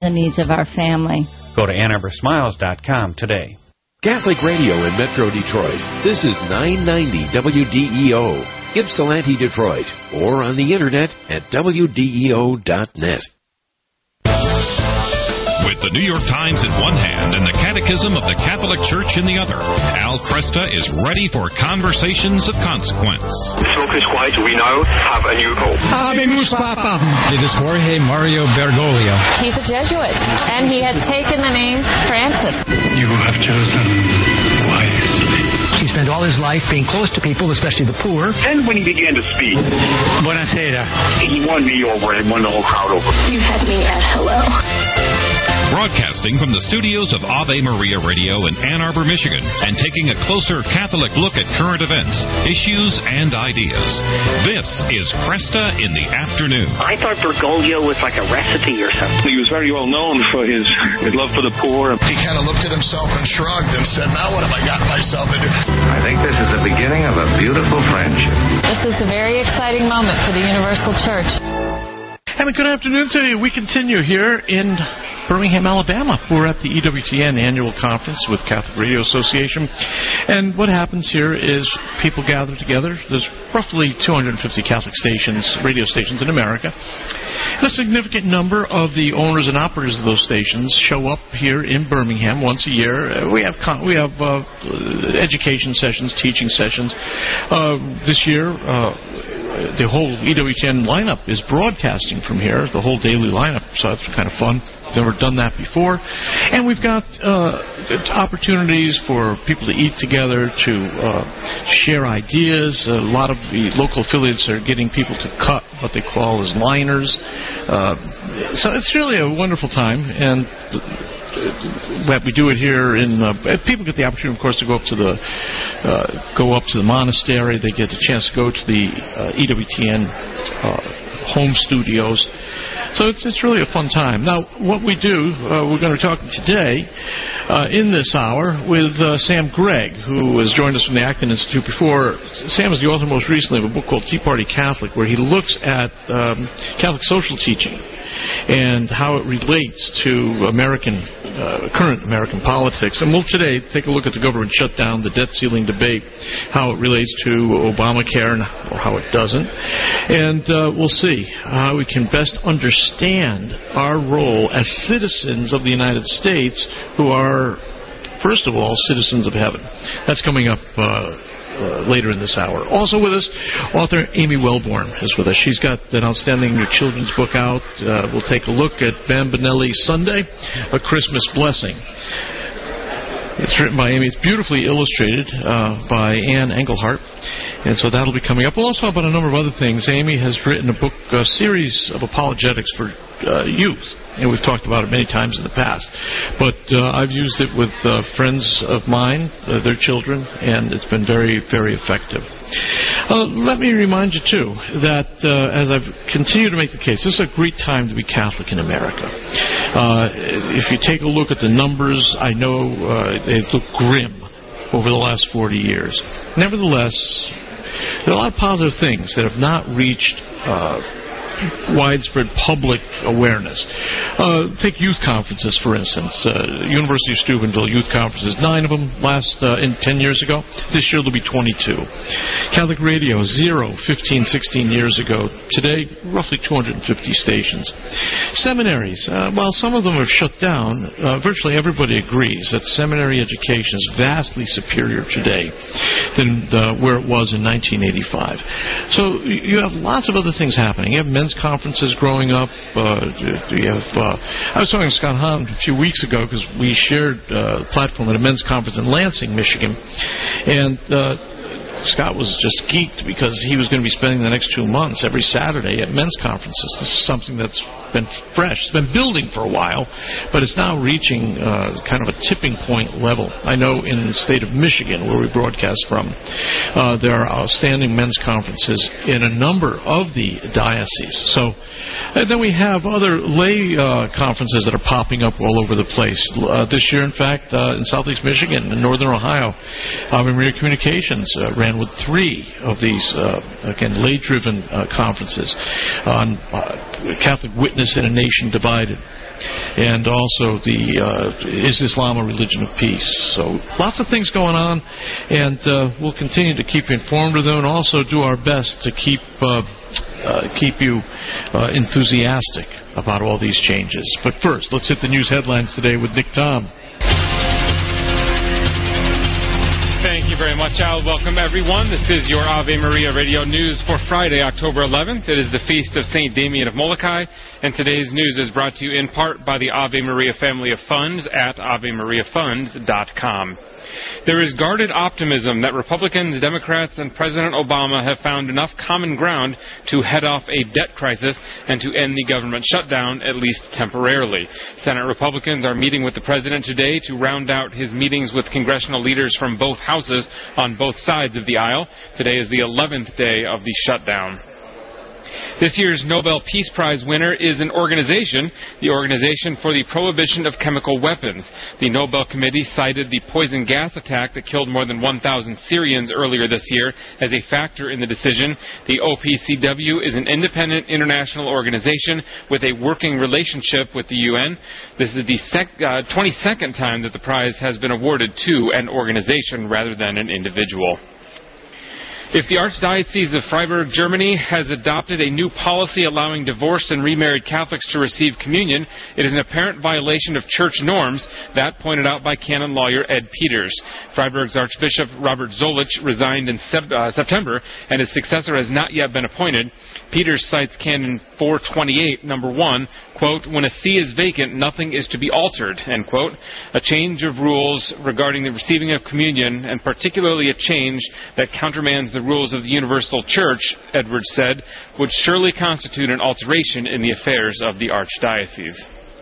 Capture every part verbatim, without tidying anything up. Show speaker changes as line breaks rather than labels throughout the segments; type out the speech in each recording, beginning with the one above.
the needs of our family.
Go to Ann Arbor Smiles dot com today.
Catholic Radio in Metro Detroit. This is nine ninety W D E O, Ypsilanti, Detroit, or on the internet at W D E O dot net.
With the New York Times in one hand and the Catechism of the Catholic Church in the other, Al Cresta is ready for conversations of consequence.
Focus White, we now have a new pope.
Habemus Papam. It is Jorge Mario Bergoglio.
He's a Jesuit, and he had taken the name Francis.
You have chosen wisely.
He spent all his life being close to people, especially the poor.
And when he began to speak,
Buonasera.
He won me over and won the whole crowd over.
You had me at hello.
Broadcasting from the studios of Ave Maria Radio in Ann Arbor, Michigan, and taking a closer Catholic look at current events, issues, and ideas. This is Cresta in the Afternoon.
I thought Bergoglio was like a recipe or something.
He was very well known for his, his love for the poor.
He kind of looked at himself and shrugged and said, now what have I got myself into?
I think this is the beginning of a beautiful friendship.
This is a very exciting moment for the Universal Church.
And a good afternoon to you. We continue here in Birmingham, Alabama. We're at the E W T N annual conference with Catholic Radio Association. And what happens here is people gather together. There's roughly two hundred fifty Catholic stations, radio stations in America. And a significant number of the owners and operators of those stations show up here in Birmingham once a year. Uh, we have con- we have uh, education sessions, teaching sessions. Uh, this year, uh, the whole E W T N lineup is broadcasting from here, the whole daily lineup, so that's kind of fun. Never done that before. And we've got uh, opportunities for people to eat together, to uh, share ideas. A lot of the local affiliates are getting people to cut what they call as liners. Uh, so it's really a wonderful time, and that we do it here in uh, people get the opportunity, of course, to go up to the uh, go up to the monastery. They get a chance to go to the uh, E W T N uh, home studios. So it's it's really a fun time. Now, what we do, uh, we're going to be talking today uh, in this hour with uh, Sam Gregg, who has joined us from the Acton Institute before. Sam is the author most recently of a book called Tea Party Catholic, where he looks at um, Catholic social teaching and how it relates to American, uh, current American politics. And we'll today take a look at the government shutdown, the debt ceiling debate, how it relates to Obamacare and, or how it doesn't. And uh, we'll see how we can best understand our role as citizens of the United States who are, first of all, citizens of heaven. That's coming up uh Uh, later in this hour. Also with us, author Amy Wellborn is with us. She's got an outstanding children's book out. Uh, we'll take a look at Bambinelli Sunday, A Christmas Blessing. It's written by Amy. It's beautifully illustrated uh, by Ann Engelhardt, and so that'll be coming up. We'll also talk about a number of other things. Amy has written a book, a series of apologetics for uh, youth, and we've talked about it many times in the past. But uh, I've used it with uh, friends of mine, uh, their children, and it's been very, very effective. Uh, let me remind you, too, that uh, as I've continued to make the case, this is a great time to be Catholic in America. Uh, if you take a look at the numbers, I know uh, they look grim over the last forty years. Nevertheless, there are a lot of positive things that have not reached uh, widespread public awareness. Uh, take youth conferences, for instance. Uh, University of Steubenville youth conferences, nine of them last uh, in ten years ago. This year there'll be twenty-two. Catholic Radio, zero, fifteen, sixteen years ago. Today, roughly two hundred fifty stations. Seminaries, uh, while some of them have shut down, uh, virtually everybody agrees that seminary education is vastly superior today than uh, where it was in nineteen eighty-five. So you have lots of other things happening. You have men's conferences growing up. Uh, you have, uh, I was talking to Scott Hahn a few weeks ago because we shared uh, a platform at a men's conference in Lansing, Michigan, and uh, Scott was just geeked because he was going to be spending the next two months every Saturday at men's conferences. This is something that's been fresh. It's been building for a while, but it's now reaching uh, kind of a tipping point level. I know in the state of Michigan, where we broadcast from, uh, there are outstanding men's conferences in a number of the dioceses. So, and then we have other lay uh, conferences that are popping up all over the place. Uh, this year, in fact, uh, in Southeast Michigan and Northern Ohio, Ave Maria Communications uh, ran with three of these, uh, again, lay-driven uh, conferences on uh, Catholic witness witness in a nation divided. And also, the uh, is Islam a religion of peace? So lots of things going on, and uh, we'll continue to keep you informed of them, and also do our best to keep uh, uh, keep you uh, enthusiastic about all these changes. But first, let's hit the news headlines today with Nick Tom.
Thank you very much, Al. Welcome, everyone. This is your Ave Maria Radio News for Friday, October eleventh. It is the feast of Saint Damien of Molokai, and today's news is brought to you in part by the Ave Maria family of funds at ave maria funds dot com. There is guarded optimism that Republicans, Democrats, and President Obama have found enough common ground to head off a debt crisis and to end the government shutdown, at least temporarily. Senate Republicans are meeting with the president today to round out his meetings with congressional leaders from both houses on both sides of the aisle. Today is the eleventh day of the shutdown. This year's Nobel Peace Prize winner is an organization, the Organization for the Prohibition of Chemical Weapons. The Nobel Committee cited the poison gas attack that killed more than one thousand Syrians earlier this year as a factor in the decision. The O P C W is an independent international organization with a working relationship with the U N. This is the sec- uh, twenty-second time that the prize has been awarded to an organization rather than an individual. If the Archdiocese of Freiburg, Germany, has adopted a new policy allowing divorced and remarried Catholics to receive communion, it is an apparent violation of church norms, that pointed out by canon lawyer Ed Peters. Freiburg's Archbishop Robert Zolich resigned in sep- uh, September, and his successor has not yet been appointed. Peters cites Canon four twenty-eight, number one, quote, when a see is vacant, nothing is to be altered, end quote. A change of rules regarding the receiving of communion, and particularly a change that countermands the rules of the Universal Church, Edwards said, would surely constitute an alteration in the affairs of the Archdiocese.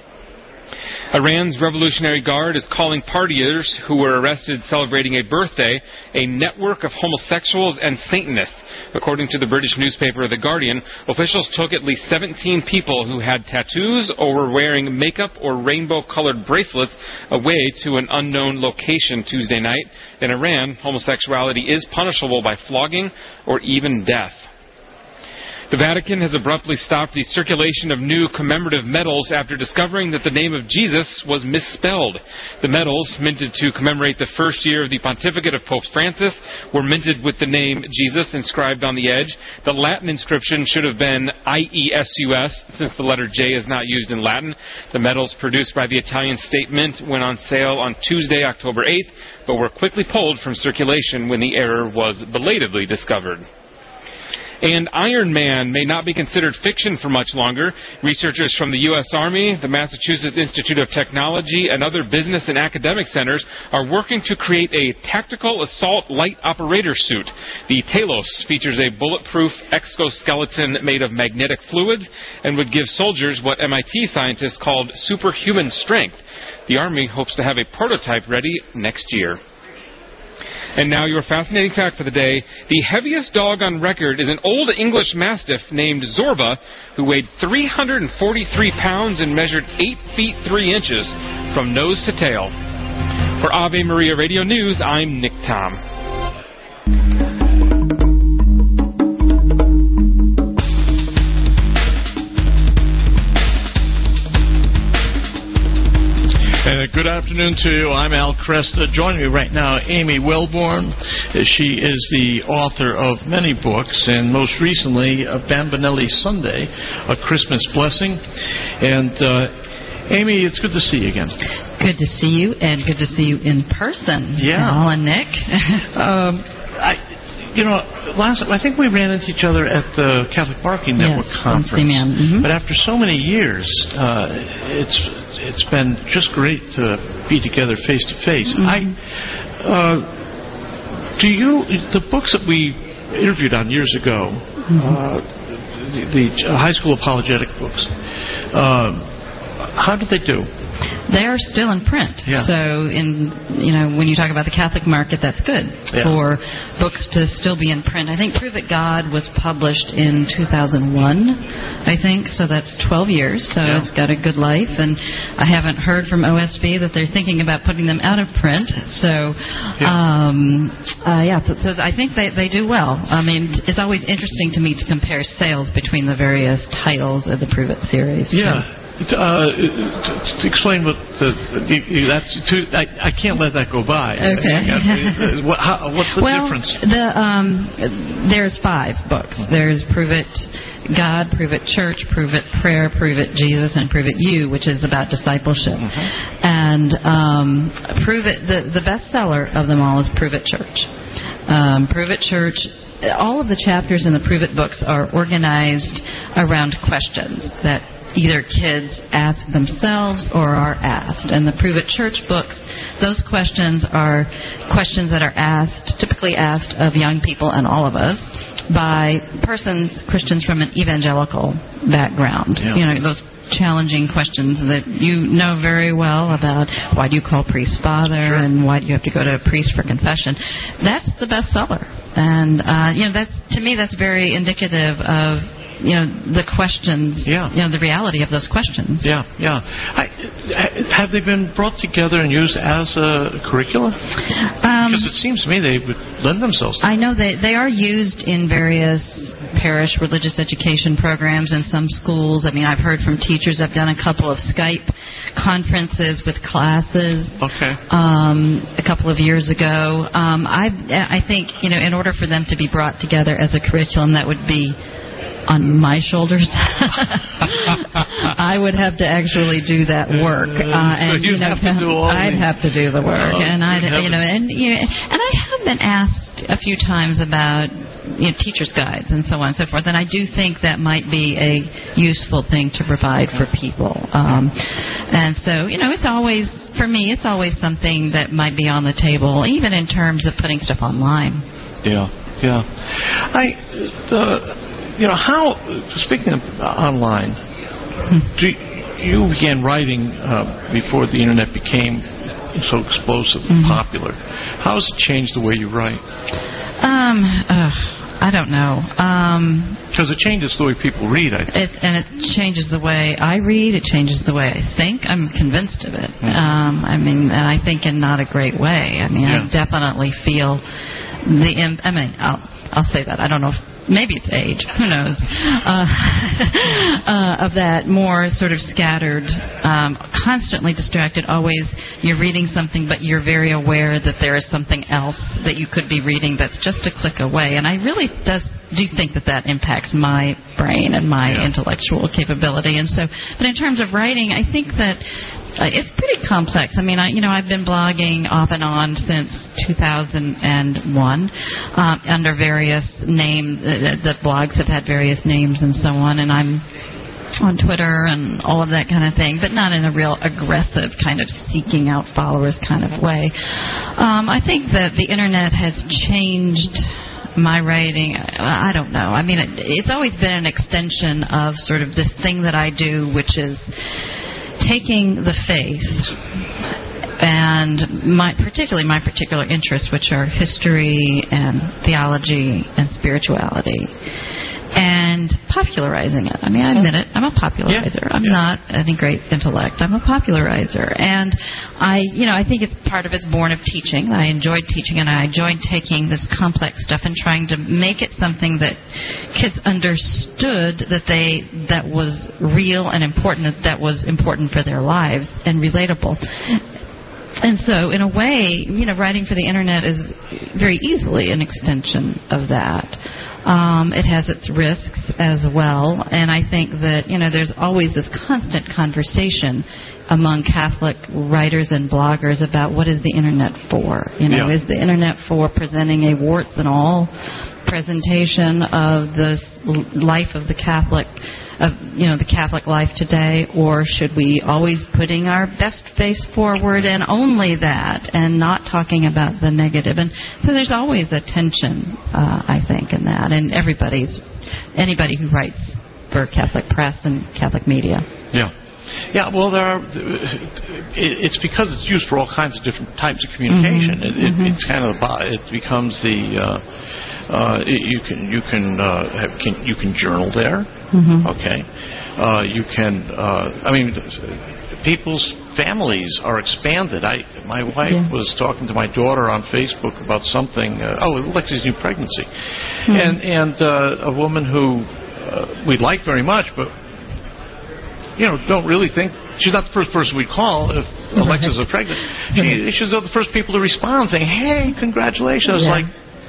Iran's Revolutionary Guard is calling partiers who were arrested celebrating a birthday a network of homosexuals and Satanists. According to the British newspaper The Guardian, officials took at least seventeen people who had tattoos or were wearing makeup or rainbow-colored bracelets away to an unknown location Tuesday night. In Iran, homosexuality is punishable by flogging or even death. The Vatican has abruptly stopped the circulation of new commemorative medals after discovering that the name of Jesus was misspelled. The medals, minted to commemorate the first year of the pontificate of Pope Francis, were minted with the name Jesus inscribed on the edge. The Latin inscription should have been I E S U S, since the letter J is not used in Latin. The medals produced by the Italian State Mint went on sale on Tuesday, October eighth, but were quickly pulled from circulation when the error was belatedly discovered. And Iron Man may not be considered fiction for much longer. Researchers from the U S Army, the Massachusetts Institute of Technology, and other business and academic centers are working to create a tactical assault light operator suit. The Talos features a bulletproof exoskeleton made of magnetic fluids and would give soldiers what M I T scientists called superhuman strength. The Army hopes to have a prototype ready next year. And now your fascinating fact for the day. The heaviest dog on record is an old English Mastiff named Zorba, who weighed three hundred forty-three pounds and measured eight feet three inches from nose to tail. For Ave Maria Radio News, I'm Nick Tom.
Uh, good afternoon to you. I'm Al Cresta. Joining me right now, Amy Wellborn. She is the author of many books, and most recently, uh, Bambinelli Sunday, A Christmas Blessing. And uh, Amy, it's good to see you again.
Good to see you, and good to see you in person.
Yeah.
Al and Nick.
um, I. You know, last I think we ran into each other at the Catholic Barking Network
yes,
conference.
Mm-hmm.
But after so many years, uh, it's it's been just great to be together face to face. I uh, do you the books that we interviewed on years ago, mm-hmm. uh, the, the high school apologetic books. Uh, how did they do?
they are still in print.
Yeah.
So, in you know, when you talk about the Catholic market, that's good
yeah.
for books to still be in print. I think Prove It God was published in two thousand one, I think, so that's twelve years. So
yeah.
it's got a good life, and I haven't heard from O S B that they're thinking about putting them out of print. So,
yeah,
um, uh, yeah so, so I think they, they do well. I mean, it's always interesting to me to compare sales between the various titles of the Prove It series.
Yeah. Too. Uh, to explain what the, that's too, I, I can't let that go by.
Okay.
what, how, what's the
well,
difference?
The, um, there's five books. There's Prove It God, Prove It Church, Prove It Prayer, Prove It Jesus, and Prove It You, which is about discipleship. Mm-hmm. And um, Prove It, the, the bestseller of them all is Prove It Church. Um, Prove It Church. All of the chapters in the Prove It books are organized around questions that either kids ask themselves or are asked. And the Prove It Church books, those questions are questions that are asked, typically asked of young people and all of us, by persons, Christians from an evangelical background.
Yeah.
You know, those challenging questions that you know very well about why do you call priest father
sure.
and why do you have to go to a priest for confession. That's the bestseller. And, uh, you know, that's, to me, that's very indicative of, you know, the questions,
yeah.
you know, the reality of those questions.
Yeah, yeah. I, have they been brought together and used as a curriculum? Um, because it seems to me they would lend themselves to
I know they, they are used in various parish religious education programs in some schools. I mean, I've heard from teachers. I've done a couple of Skype conferences with classes
okay.
um, a couple of years ago. Um, I, I think, you know, in order for them to be brought together as a curriculum, that would be on my shoulders. I would have to actually do that work, uh, and
so you
know,
have to do all
I'd
the...
have to do the work,
oh,
and I'd, you know, and you know, and I have been asked a few times about, you know, teachers' guides and so on and so forth, and I do think that might be a useful thing to provide for people. Um, and so, you know, it's always, for me, it's always something that might be on the table, even in terms of putting stuff online.
Yeah, yeah. I. Uh, You know, how, speaking of uh, online, do you, you began writing uh, before the Internet became so explosive and
mm-hmm.
popular. How has it changed the way you write?
Um, uh, I don't know.
Because um, it changes the way people read, I think.
It, and it changes the way I read. It changes the way I think. I'm convinced of it. Mm-hmm. Um, I mean, and I think in not a great way. I mean, yeah. I definitely feel the, imp- I mean, I'll, I'll say that. I don't know if maybe it's age, who knows, uh, uh, of that more sort of scattered, um, constantly distracted, always you're reading something, but you're very aware that there is something else that you could be reading that's just a click away. And I really does, do think that that impacts my brain and my yeah. intellectual capability. And so, but in terms of writing, I think that Uh, it's pretty complex. I mean, I, you know, I've been blogging off and on since two thousand one uh, under various names. Uh, the blogs have had various names and so on, and I'm on Twitter and all of that kind of thing, but not in a real aggressive kind of seeking out followers kind of way. Um, I think that the Internet has changed my writing. I don't know. I mean, it, it's always been an extension of sort of this thing that I do, which is taking the faith and my, particularly my particular interests, which are history and theology and spirituality, and popularizing it. I mean, I admit it. I'm a popularizer.
Yeah.
I'm
yeah.
not any great intellect. I'm a popularizer. And I, you know, I think it's part of it's born of teaching. I enjoyed teaching, and I enjoyed taking this complex stuff and trying to make it something that kids understood that they, that was real and important, that that was important for their lives and relatable. And so, in a way, you know, writing for the Internet is very easily an extension of that. Um, it has its risks as well, and I think that, you know, there's always this constant conversation among Catholic writers and bloggers about what is the Internet for. You know,
yeah.
is the Internet for presenting a warts and all presentation of the life of the Catholic, of, you know, the Catholic life today, or should we always putting our best face forward and only that, and not talking about the negative? And so there's always a tension, uh, I think, in that, and everybody's, anybody who writes for Catholic press and Catholic media.
Yeah. Yeah, well, there are. It's because it's used for all kinds of different types of communication.
Mm-hmm.
It, it,
mm-hmm.
It's kind of it becomes the uh, uh, you can you can, uh, have, can you can journal there.
Mm-hmm.
Okay, uh, you can. Uh, I mean, people's families are expanded. I my wife yeah. was talking to my daughter on Facebook about something. Uh, oh, Lexi's new pregnancy, mm-hmm. and and uh, a woman who uh, we like very much, but. You know, don't really think she's not the first person we'd call if Alexis is pregnant. She, she's the first people to respond, saying, "Hey, congratulations!"
Yeah.
Like,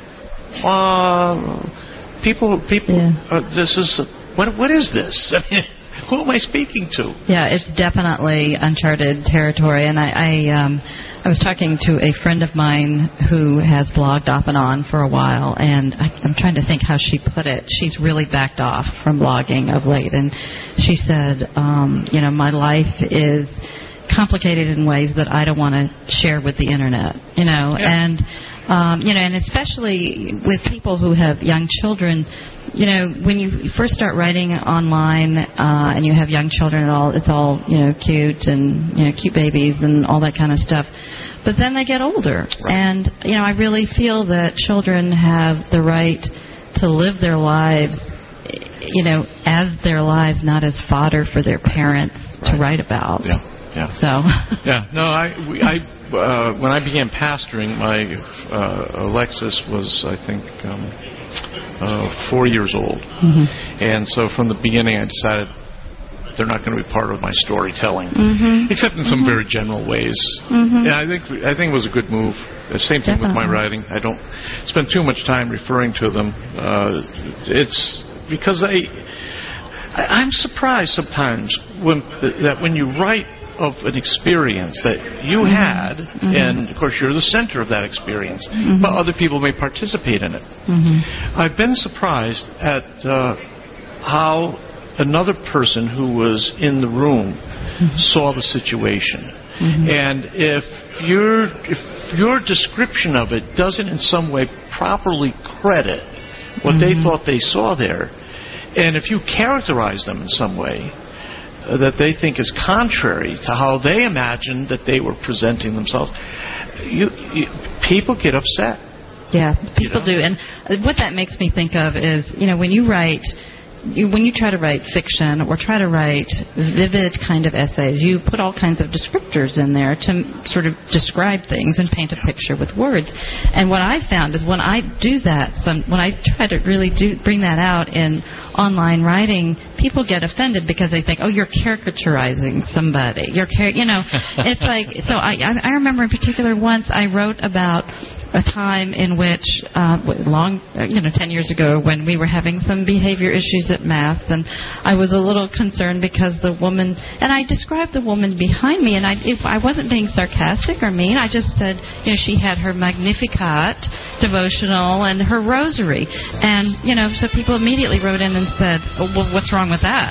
uh, people, people, yeah. uh, this is what? What is this? I mean, who am I speaking to?
Yeah, it's definitely uncharted territory, and I, I, um, I was talking to a friend of mine who has blogged off and on for a while, and I, I'm trying to think how she put it. She's really backed off from blogging of late, and she said, um, you know, my life is complicated in ways that I don't want to share with the internet, you know,
yeah.
and, um, you know, and especially with people who have young children. You know, when you first start writing online uh, and you have young children and all, it's all, you know, cute and, you know, cute babies and all that kind of stuff. But then they get older.
Right.
And, you know, I really feel that children have the right to live their lives, you know, as their lives, not as fodder for their parents right. to write about.
Yeah, yeah.
So.
yeah, no, I, we, I uh, when I began pastoring, my uh, Alexis was, I think, um, uh, four years old.
Mm-hmm.
And so from the beginning I decided they're not going to be part of my storytelling,
mm-hmm.
except in some
mm-hmm.
very general ways.
Mm-hmm.
Yeah, I think I think it was a good move. The same thing
Definitely.
with my writing. I don't spend too much time referring to them. Uh, it's because I, I I'm surprised sometimes when that when you write of an experience that you
mm-hmm.
had,
mm-hmm.
and of course you're the center of that experience,
mm-hmm.
but other people may participate in it.
Mm-hmm.
I've been surprised at uh, how another person who was in the room mm-hmm. saw the situation.
Mm-hmm.
And if your if your description of it doesn't in some way properly credit what mm-hmm. they thought they saw there, and if you characterize them in some way uh, that they think is contrary to how they imagined that they were presenting themselves, you, you, people get upset.
Yeah, people
you know?
do. And what that makes me think of is, you know, when you write, you, when you try to write fiction or try to write vivid kind of essays, you put all kinds of descriptors in there to sort of describe things and paint a picture with words. And what I found is when I do that, some, when I try to really do bring that out in online writing, people get offended because they think, oh, you're caricaturizing somebody. You're, car-, you know, it's like, so I, I remember in particular once I wrote about a time in which, uh, long, you know, ten years ago, when we were having some behavior issues at Mass, and I was a little concerned because the woman, and I described the woman behind me, and I, if I wasn't being sarcastic or mean, I just said, you know, she had her Magnificat devotional and her rosary, and, you know, so people immediately wrote in and said, oh, well, what's wrong with that?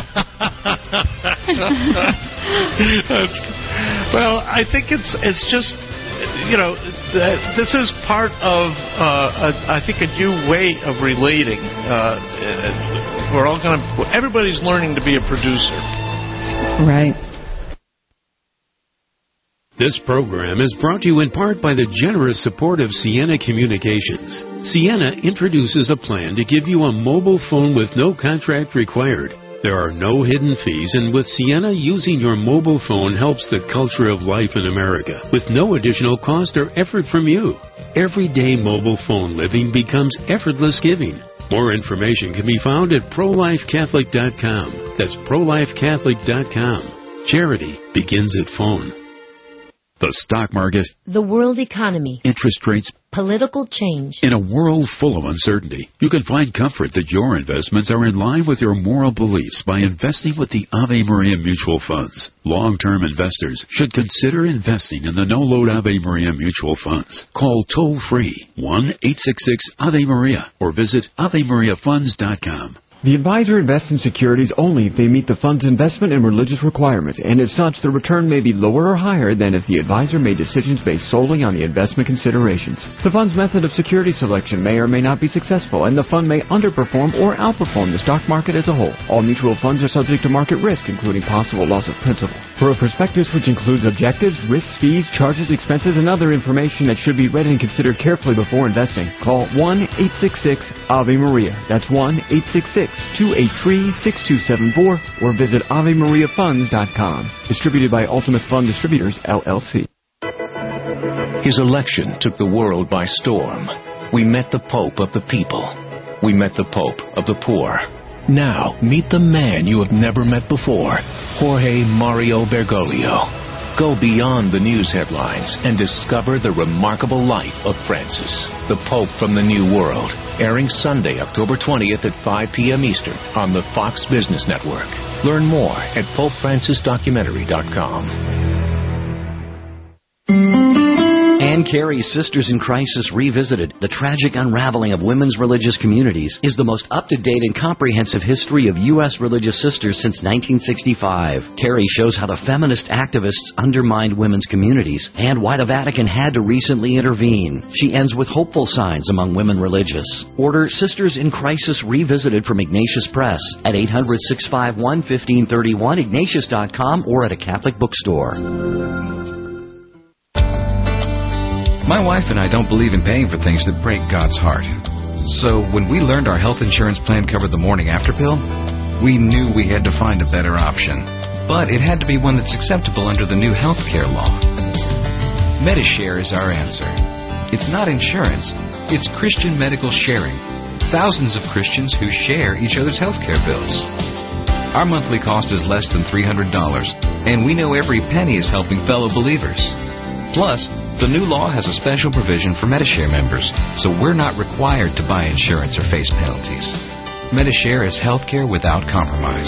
Well, I think it's it's just, you know, this is part of, uh, a, I think, a new way of relating. Uh, we're all going to, everybody's learning to be a producer.
Right.
This program is brought to you in part by the generous support of Sienna Communications. Sienna introduces a plan to give you a mobile phone with no contract required. There are no hidden fees, and with Sienna, using your mobile phone helps the culture of life in America with no additional cost or effort from you. Everyday mobile phone living becomes effortless giving. More information can be found at pro life catholic dot com. That's pro life catholic dot com. Charity begins at phone.
The stock market,
the world economy,
interest rates,
political change.
In a world full of uncertainty, you can find comfort that your investments are in line with your moral beliefs by investing with the Ave Maria Mutual Funds. Long-term investors should consider investing in the no-load Ave Maria Mutual Funds. Call toll-free one eight six six Ave Maria or visit ave maria funds dot com.
The advisor invests in securities only if they meet the fund's investment and religious requirements, and as such, the return may be lower or higher than if the advisor made decisions based solely on the investment considerations. The fund's method of security selection may or may not be successful, and the fund may underperform or outperform the stock market as a whole. All mutual funds are subject to market risk, including possible loss of principal. For a prospectus which includes objectives, risks, fees, charges, expenses, and other information that should be read and considered carefully before investing, call one eight six six Ave Maria. That's one eight six six two eight three six two seven four or visit ave maria funds dot com. Distributed by Ultimus Fund Distributors, L L C.
His election took the world by storm. We met the Pope of the people. We met the Pope of the poor. Now, meet the man you have never met before, Jorge Mario Bergoglio. Go beyond the news headlines and discover the remarkable life of Francis, the Pope from the New World, airing Sunday, October twentieth at five p.m. Eastern on the Fox Business Network. Learn more at pope francis documentary dot com.
Ann Carey's Sisters in Crisis Revisited, The Tragic Unraveling of Women's Religious Communities, is the most up-to-date and comprehensive history of U S religious sisters since nineteen sixty-five. Carey shows how the feminist activists undermined women's communities and why the Vatican had to recently intervene. She ends with hopeful signs among women religious. Order Sisters in Crisis Revisited from Ignatius Press at eight hundred, six five one, one five three one, ignatius dot com, or at a Catholic bookstore.
My wife and I don't believe in paying for things that break God's heart. So when we learned our health insurance plan covered the morning after pill, we knew we had to find a better option. But it had to be one that's acceptable under the new health care law. Medishare is our answer. It's not insurance, it's Christian medical sharing. Thousands of Christians who share each other's health care bills. Our monthly cost is less than three hundred dollars, and we know every penny is helping fellow believers. Plus, the new law has a special provision for Medishare members, so we're not required to buy insurance or face penalties. Medishare is healthcare without compromise.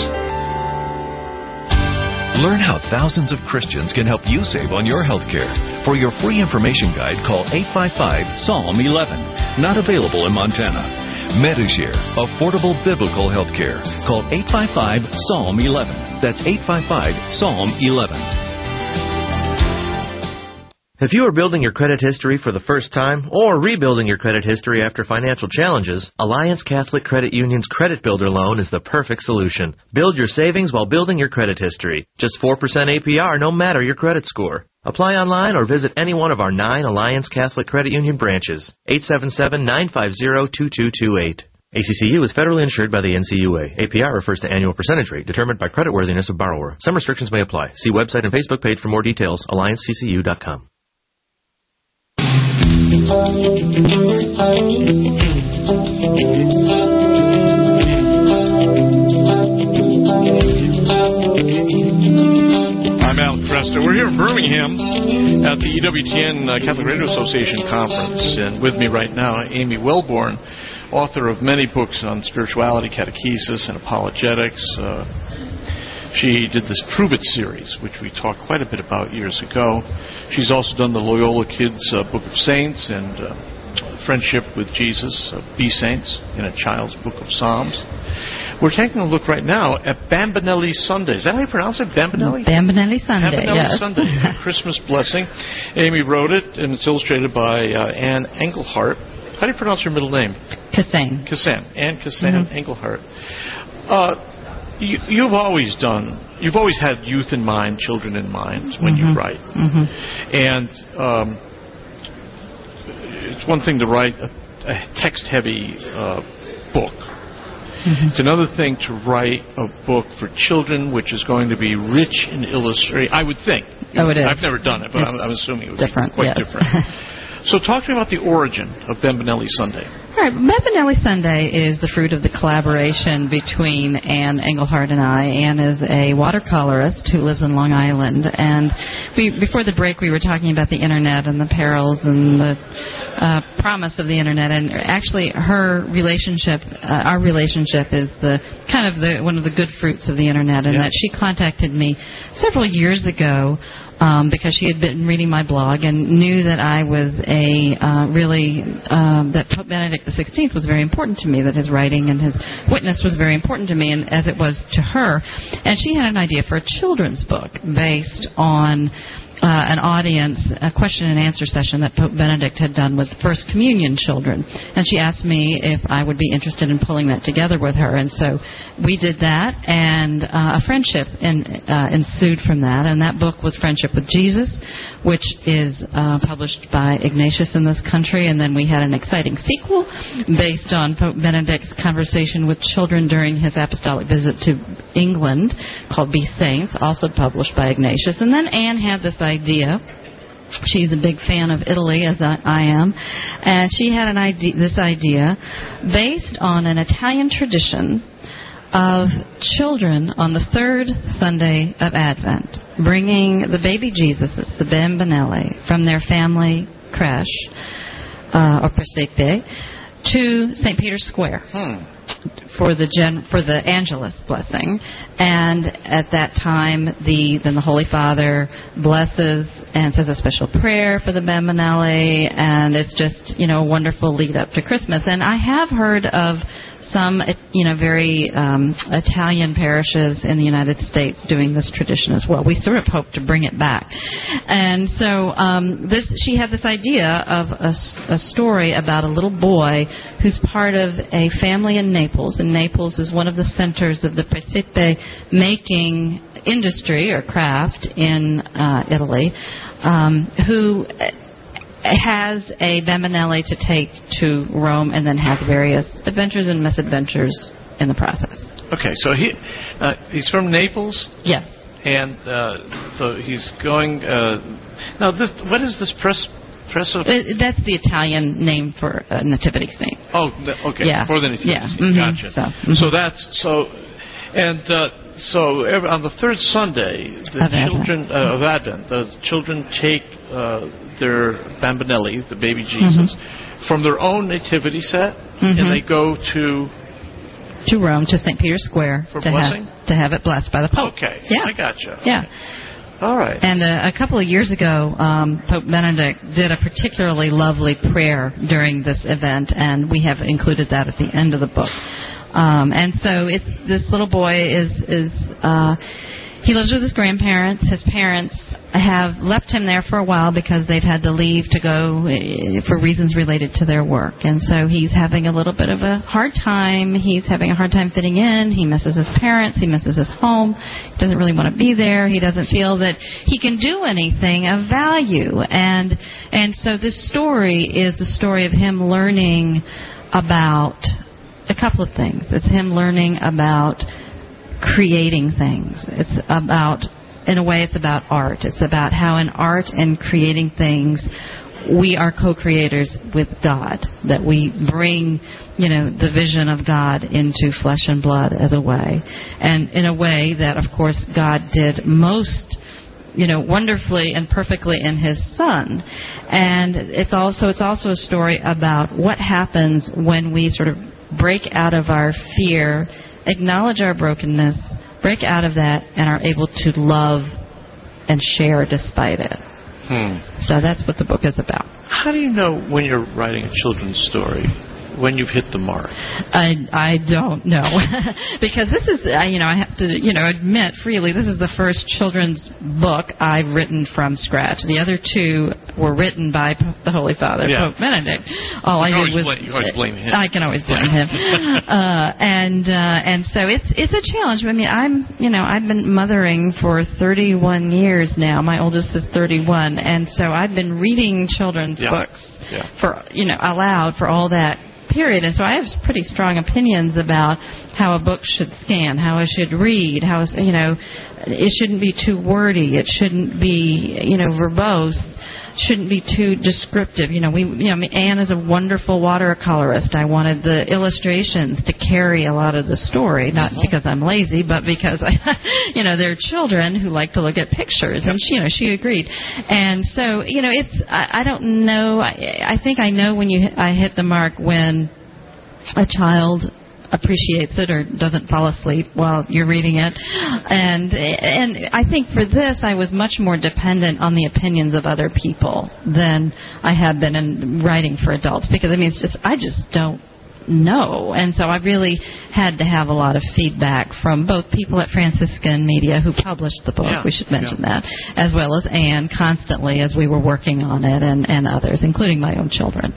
Learn how thousands of Christians can help you save on your healthcare. For your free information guide, call eight five five, Psalm eleven. Not available in Montana. Medishare, affordable biblical healthcare. Call eight five five, Psalm eleven. That's eight five five, Psalm eleven.
If you are building your credit history for the first time or rebuilding your credit history after financial challenges, Alliance Catholic Credit Union's Credit Builder Loan is the perfect solution. Build your savings while building your credit history. Just four percent A P R no matter your credit score. Apply online or visit any one of our nine Alliance Catholic Credit Union branches. eight seven seven, nine five zero, two two two eight. A C C U is federally insured by the N C U A. A P R refers to annual percentage rate determined by creditworthiness of borrower. Some restrictions may apply. See website and Facebook page for more details. alliance c c u dot com.
I'm Al Cresta. We're here in Birmingham at the E W T N uh, Catholic Radio Association conference, and with me right now, Amy Welborn, author of many books on spirituality, catechesis, and apologetics. Uh, She did this Prove It series, which we talked quite a bit about years ago. She's also done the Loyola Kids uh, Book of Saints and uh, Friendship with Jesus, uh, Be Saints, in a Child's Book of Psalms. We're taking a look right now at Bambinelli Sunday. Is that how you pronounce it? Bambinelli?
Bambinelli Sunday,
Bambinelli
yes.
Sunday, a Christmas Blessing. Amy wrote it, and it's illustrated by uh, Anne Engelhart. How do you pronounce your middle name?
Kassan.
Kassan. Anne Kassan
Mm-hmm.
Engelhart. Uh, You, you've always done, you've always had youth in mind, children in mind when
mm-hmm.
you write.
Mm-hmm.
And um, it's one thing to write a, a text-heavy uh, book. Mm-hmm. It's another thing to write a book for children, which is going to be rich in illustration. I would think.
Oh, it is.
I've never done it, but I'm, I'm assuming it would
different,
be quite
yes.
different. So talk to me about the origin of Bambinelli Sunday.
All right, Bambinelli Sunday is the fruit of the collaboration between Anne Engelhart and I. Anne is a watercolorist who lives in Long Island, and we, before the break we were talking about the Internet and the perils and the uh, promise of the Internet, and actually her relationship, uh, our relationship is the kind of the one of the good fruits of the Internet, and
yeah.
that she contacted me several years ago Um, because she had been reading my blog and knew that I was a uh, really, um, that Pope Benedict the sixteenth was very important to me, that his writing and his witness was very important to me, and as it was to her. And she had an idea for a children's book based on Uh, an audience, a question and answer session that Pope Benedict had done with First Communion children. And she asked me if I would be interested in pulling that together with her. And so we did that, and uh, a friendship in, uh, ensued from that. And that book was Friendship with Jesus, which is uh, published by Ignatius in this country. And then we had an exciting sequel based on Pope Benedict's conversation with children during his apostolic visit to England, called Be Saints, also published by Ignatius. And then Anne had this idea. She's a big fan of Italy, as I, I am, and she had an idea, this idea based on an Italian tradition of children on the third Sunday of Advent bringing the baby Jesuses, the Bambinelli, from their family creche uh, or presepe to Saint Peter's Square. Hmm. For the gen, for the Angelus blessing, and at that time, the then the Holy Father blesses and says a special prayer for the Bambinelli, and it's just, you know, a wonderful lead up to Christmas. And I have heard of some, you know, very um, Italian parishes in the United States doing this tradition as well. We sort of hope to bring it back. And so um, this, she had this idea of a, a story about a little boy who's part of a family in Naples, and Naples is one of the centers of the presepe making industry or craft in uh, Italy, um, who has a Bambinelli to take to Rome and then has various adventures and misadventures in the process.
Okay, so he uh, he's from Naples?
Yes.
And uh, so he's going... Uh, now, this, what is this press... Presso?
Uh, that's the Italian name for a nativity scene.
Oh, okay,
yeah.
for the nativity
yeah.
scene.
Mm-hmm.
Gotcha.
So, mm-hmm.
so that's... so, And... Uh, So every, on the third Sunday, the
of
children
Advent.
Uh, of Advent, the children take uh, their Bambinelli, the baby Jesus, mm-hmm. from their own nativity set, mm-hmm. and they go to
to Rome, to Saint Peter's Square
for
to
blessing,
have, to have it blessed by the Pope.
Okay,
yeah,
I gotcha.
Yeah.
Okay. All right.
And uh, a couple of years ago, um, Pope Benedict did a particularly lovely prayer during this event, and we have included that at the end of the book. Um, and so it's, this little boy is, is uh, he lives with his grandparents. His parents have left him there for a while because they've had to leave to go for reasons related to their work. And so he's having a little bit of a hard time. He's having a hard time fitting in. He misses his parents. He misses his home. He doesn't really want to be there. He doesn't feel that he can do anything of value. And, and so this story is the story of him learning about a couple of things. It's him learning about creating things. It's about, in a way, it's about art. It's about how in art and creating things, we are co-creators with God, that we bring, you know, the vision of God into flesh and blood as a way. And in a way that, of course, God did most, you know, wonderfully and perfectly in His Son. And it's also, it's also a story about what happens when we sort of break out of our fear, acknowledge our brokenness, break out of that, and are able to love and share despite it.
Hmm.
So that's what the book is about.
How do you know when you're writing a children's story, when you've hit the mark?
I I don't know. Because this is, uh, you know, I have to, you know, admit freely, this is the first children's book I've written from scratch. The other two were written by P- the Holy Father,
yeah.
Pope Benedict. All
you
I
did
did was
blame, you always blame him.
I can always blame him. uh, and uh, and so it's it's a challenge. I mean, I'm, you know, I've been mothering for thirty-one years now. My oldest is thirty-one, and so I've been reading children's
yeah.
books
yeah.
for, you know, aloud for all that period. And so I have pretty strong opinions about how a book should scan, how it should read, how, you know, it shouldn't be too wordy, it shouldn't be, you know, verbose, shouldn't be too descriptive. You know, we, you know, Anne is a wonderful watercolorist. I wanted the illustrations to carry a lot of the story, not mm-hmm. because I'm lazy, but because I, you know, there are children who like to look at pictures, yep. and she, you know, she agreed. And so, you know, it's, I, I don't know. I, I think I know when you, I hit the mark when a child appreciates it or doesn't fall asleep while you're reading it. And and I think for this, I was much more dependent on the opinions of other people than I had been in writing for adults, because I mean, it's just I just don't know. And so I really had to have a lot of feedback from both people at Franciscan Media who published the book,
yeah,
we should mention
yeah.
that, as well as Anne constantly as we were working on it, and, and others, including my own children.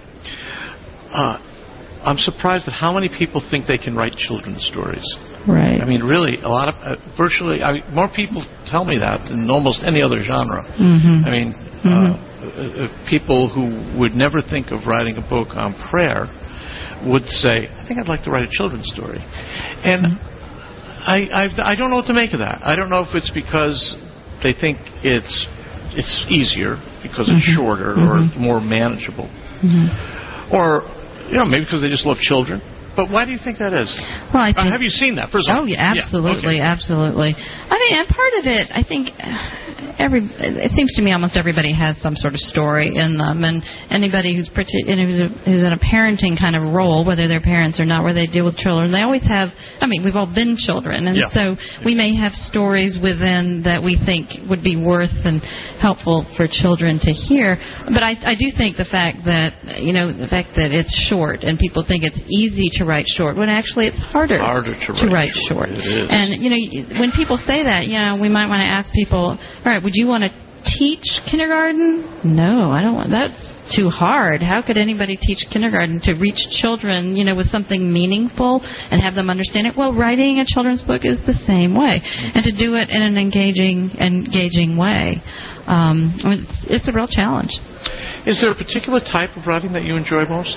Uh, I'm surprised at how many people think they can write children's stories.
Right.
I mean, really, a lot of, uh, virtually, I mean, more people tell me that than almost any other genre.
Mm-hmm.
I mean,
mm-hmm.
uh, uh, people who would never think of writing a book on prayer would say, I think I'd like to write a children's story. And mm-hmm. I, I I don't know what to make of that. I don't know if it's because they think it's it's easier, because it's
mm-hmm.
shorter
mm-hmm.
or more manageable.
Mm-hmm.
Or, you know, maybe because they just love children. But why do you think that is?
Well, I think,
uh, have you seen that? First of all,
oh, yeah, absolutely,
yeah, okay.
absolutely. I mean, and part of it, I think, every it seems to me almost everybody has some sort of story in them, and anybody who's pretty, who's, a, who's in a parenting kind of role, whether they're parents or not, where they deal with children, they always have. I mean, we've all been children, and
yeah.
so we may have stories within that we think would be worth and helpful for children to hear. But I, I do think the fact that you know the fact that it's short and people think it's easy to write short, when actually it's harder,
harder to,
to
write,
write short.
It is.
And, you know, when people say that, you know, we might want to ask people, all right, would you want to teach kindergarten? No, I don't want, that's too hard. How could anybody teach kindergarten to reach children, you know, with something meaningful and have them understand it? Well, writing a children's book is the same way. And to do it in an engaging, engaging way. Um, it's, it's a real challenge.
Is there a particular type of writing that you enjoy most?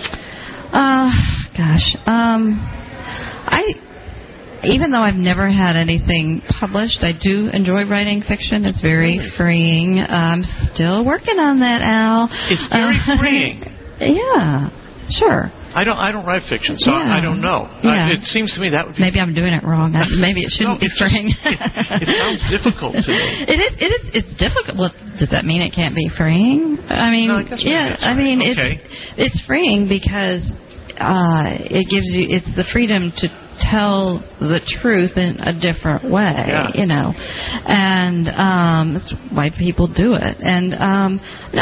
Uh, gosh, um, I, even though I've never had anything published, I do enjoy writing fiction. It's very really? freeing. I'm still working on that, Al.
It's very uh, freeing.
Yeah, sure.
I don't. I don't write fiction, so yeah. I don't know.
Yeah.
Uh, it seems to me that would be.
Maybe I'm doing it wrong. I, maybe it shouldn't
no,
be freeing.
Just, it, it sounds difficult to me.
It is. It is. It's difficult. Well, does that mean it can't be freeing? I mean,
no, I guess
yeah.
I
mean,
okay.
it's it's freeing because uh, it gives you. It's the freedom to tell the truth in a different way,
yeah.
you know, and um, that's why people do it. And um,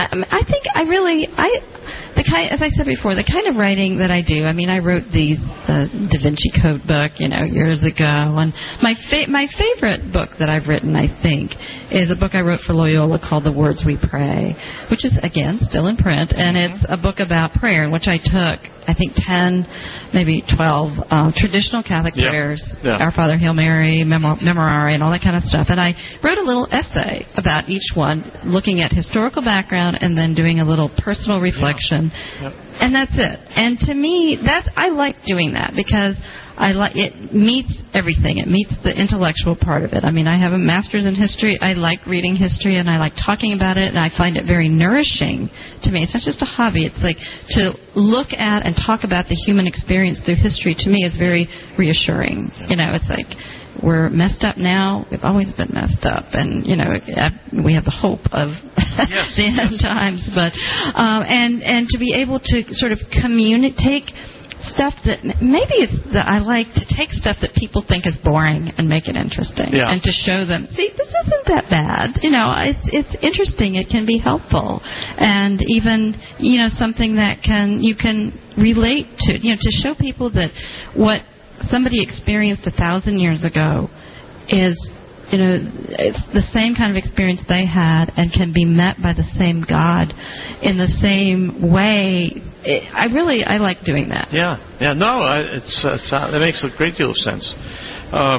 I think I really, I, the kind, as I said before, the kind of writing that I do. I mean, I wrote the uh, Da Vinci Code book, you know, years ago, and my fa- my favorite book that I've written, I think, is a book I wrote for Loyola called The Words We Pray, which is again still in print, and it's a book about prayer in which I took, I think, ten, maybe twelve uh, traditional Catholic
yeah.
prayers,
yeah.
Our Father, Hail Mary, Memor- Memorare, and all that kind of stuff. And I wrote a little essay about each one, looking at historical background and then doing a little personal reflection.
Yeah. Yep.
And that's it. And to me, that's I like doing that because I like it meets everything. It meets the intellectual part of it. I mean, I have a master's in history. I like reading history and I like talking about it, and I find it very nourishing to me. It's not just a hobby. It's like to look at and talk about the human experience through history. To me, is very reassuring. You know, it's like we're messed up now. We've always been messed up, and you know we have the hope of
yes,
the end
yes.
times. But um, and and to be able to sort of communicate stuff that maybe it's that I like to take stuff that people think is boring and make it interesting,
yeah.
and to show them, see, this isn't that bad. You know, it's it's interesting. It can be helpful, and even you know something that can you can relate to. You know, to show people that what somebody experienced a thousand years ago is, you know, it's the same kind of experience they had and can be met by the same God in the same way. It, I really, I like doing that.
Yeah, yeah, no, it's, it's uh, that makes a great deal of sense. Uh,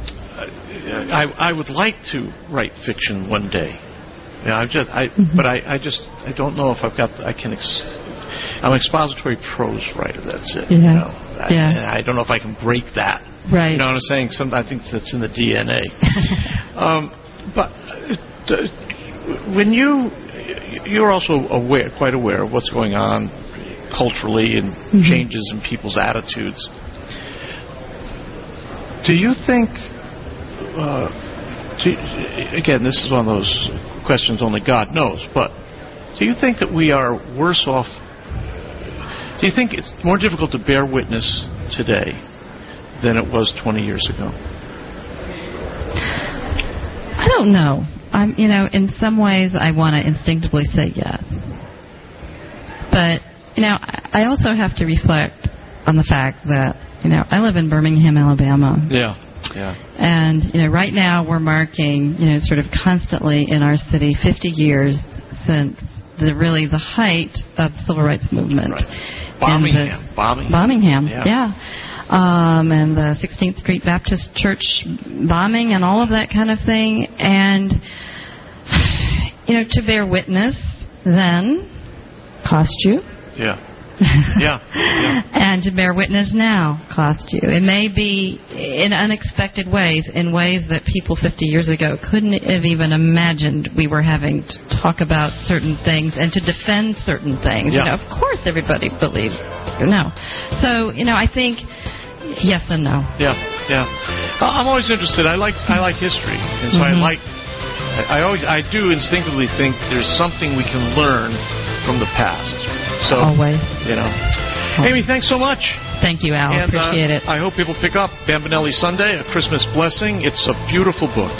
I, I would like to write fiction one day. Yeah, I just, I, mm-hmm. but I, I just, I don't know if I've got, I can. Ex- I'm an expository prose writer. That's it.
Yeah.
You know, I,
yeah.
I don't know if I can break that.
Right.
You know what I'm saying? Some, I think that's in the D N A. um, but uh, when you, you're also aware, quite aware of what's going on culturally and mm-hmm. changes in people's attitudes. Do you think? Uh, do you, again, this is one of those questions only God knows. But do you think that we are worse off? Do you think it's more difficult to bear witness today than it was twenty years ago?
I don't know. I'm, you know, in some ways I want to instinctively say yes. But, you know, I also have to reflect on the fact that, you know, I live in Birmingham, Alabama.
Yeah, yeah.
And, you know, right now we're marking, you know, sort of constantly in our city fifty years since the really the height of the civil rights movement.
Right. Birmingham.
The,
Birmingham.
Birmingham,
yeah.
yeah. Um, and the sixteenth Street Baptist Church bombing and all of that kind of thing. And, you know, to bear witness then cost you.
Yeah. Yeah. yeah.
And to bear witness now cost you. It may be in unexpected ways, in ways that people fifty years ago couldn't have even imagined we were having to talk about certain things and to defend certain things.
Yeah.
You know, of course everybody believes, you know. So, you know, I think yes and no.
Yeah, yeah. I'm always interested. I like I like history, and so
mm-hmm.
I like. I, I always I do instinctively think there's something we can learn from the past. So,
always.
You know. Amy, thanks so much.
Thank you, Al.
And,
appreciate
uh,
it.
I hope people pick up Bambinelli Sunday, A Christmas Blessing. It's a beautiful book.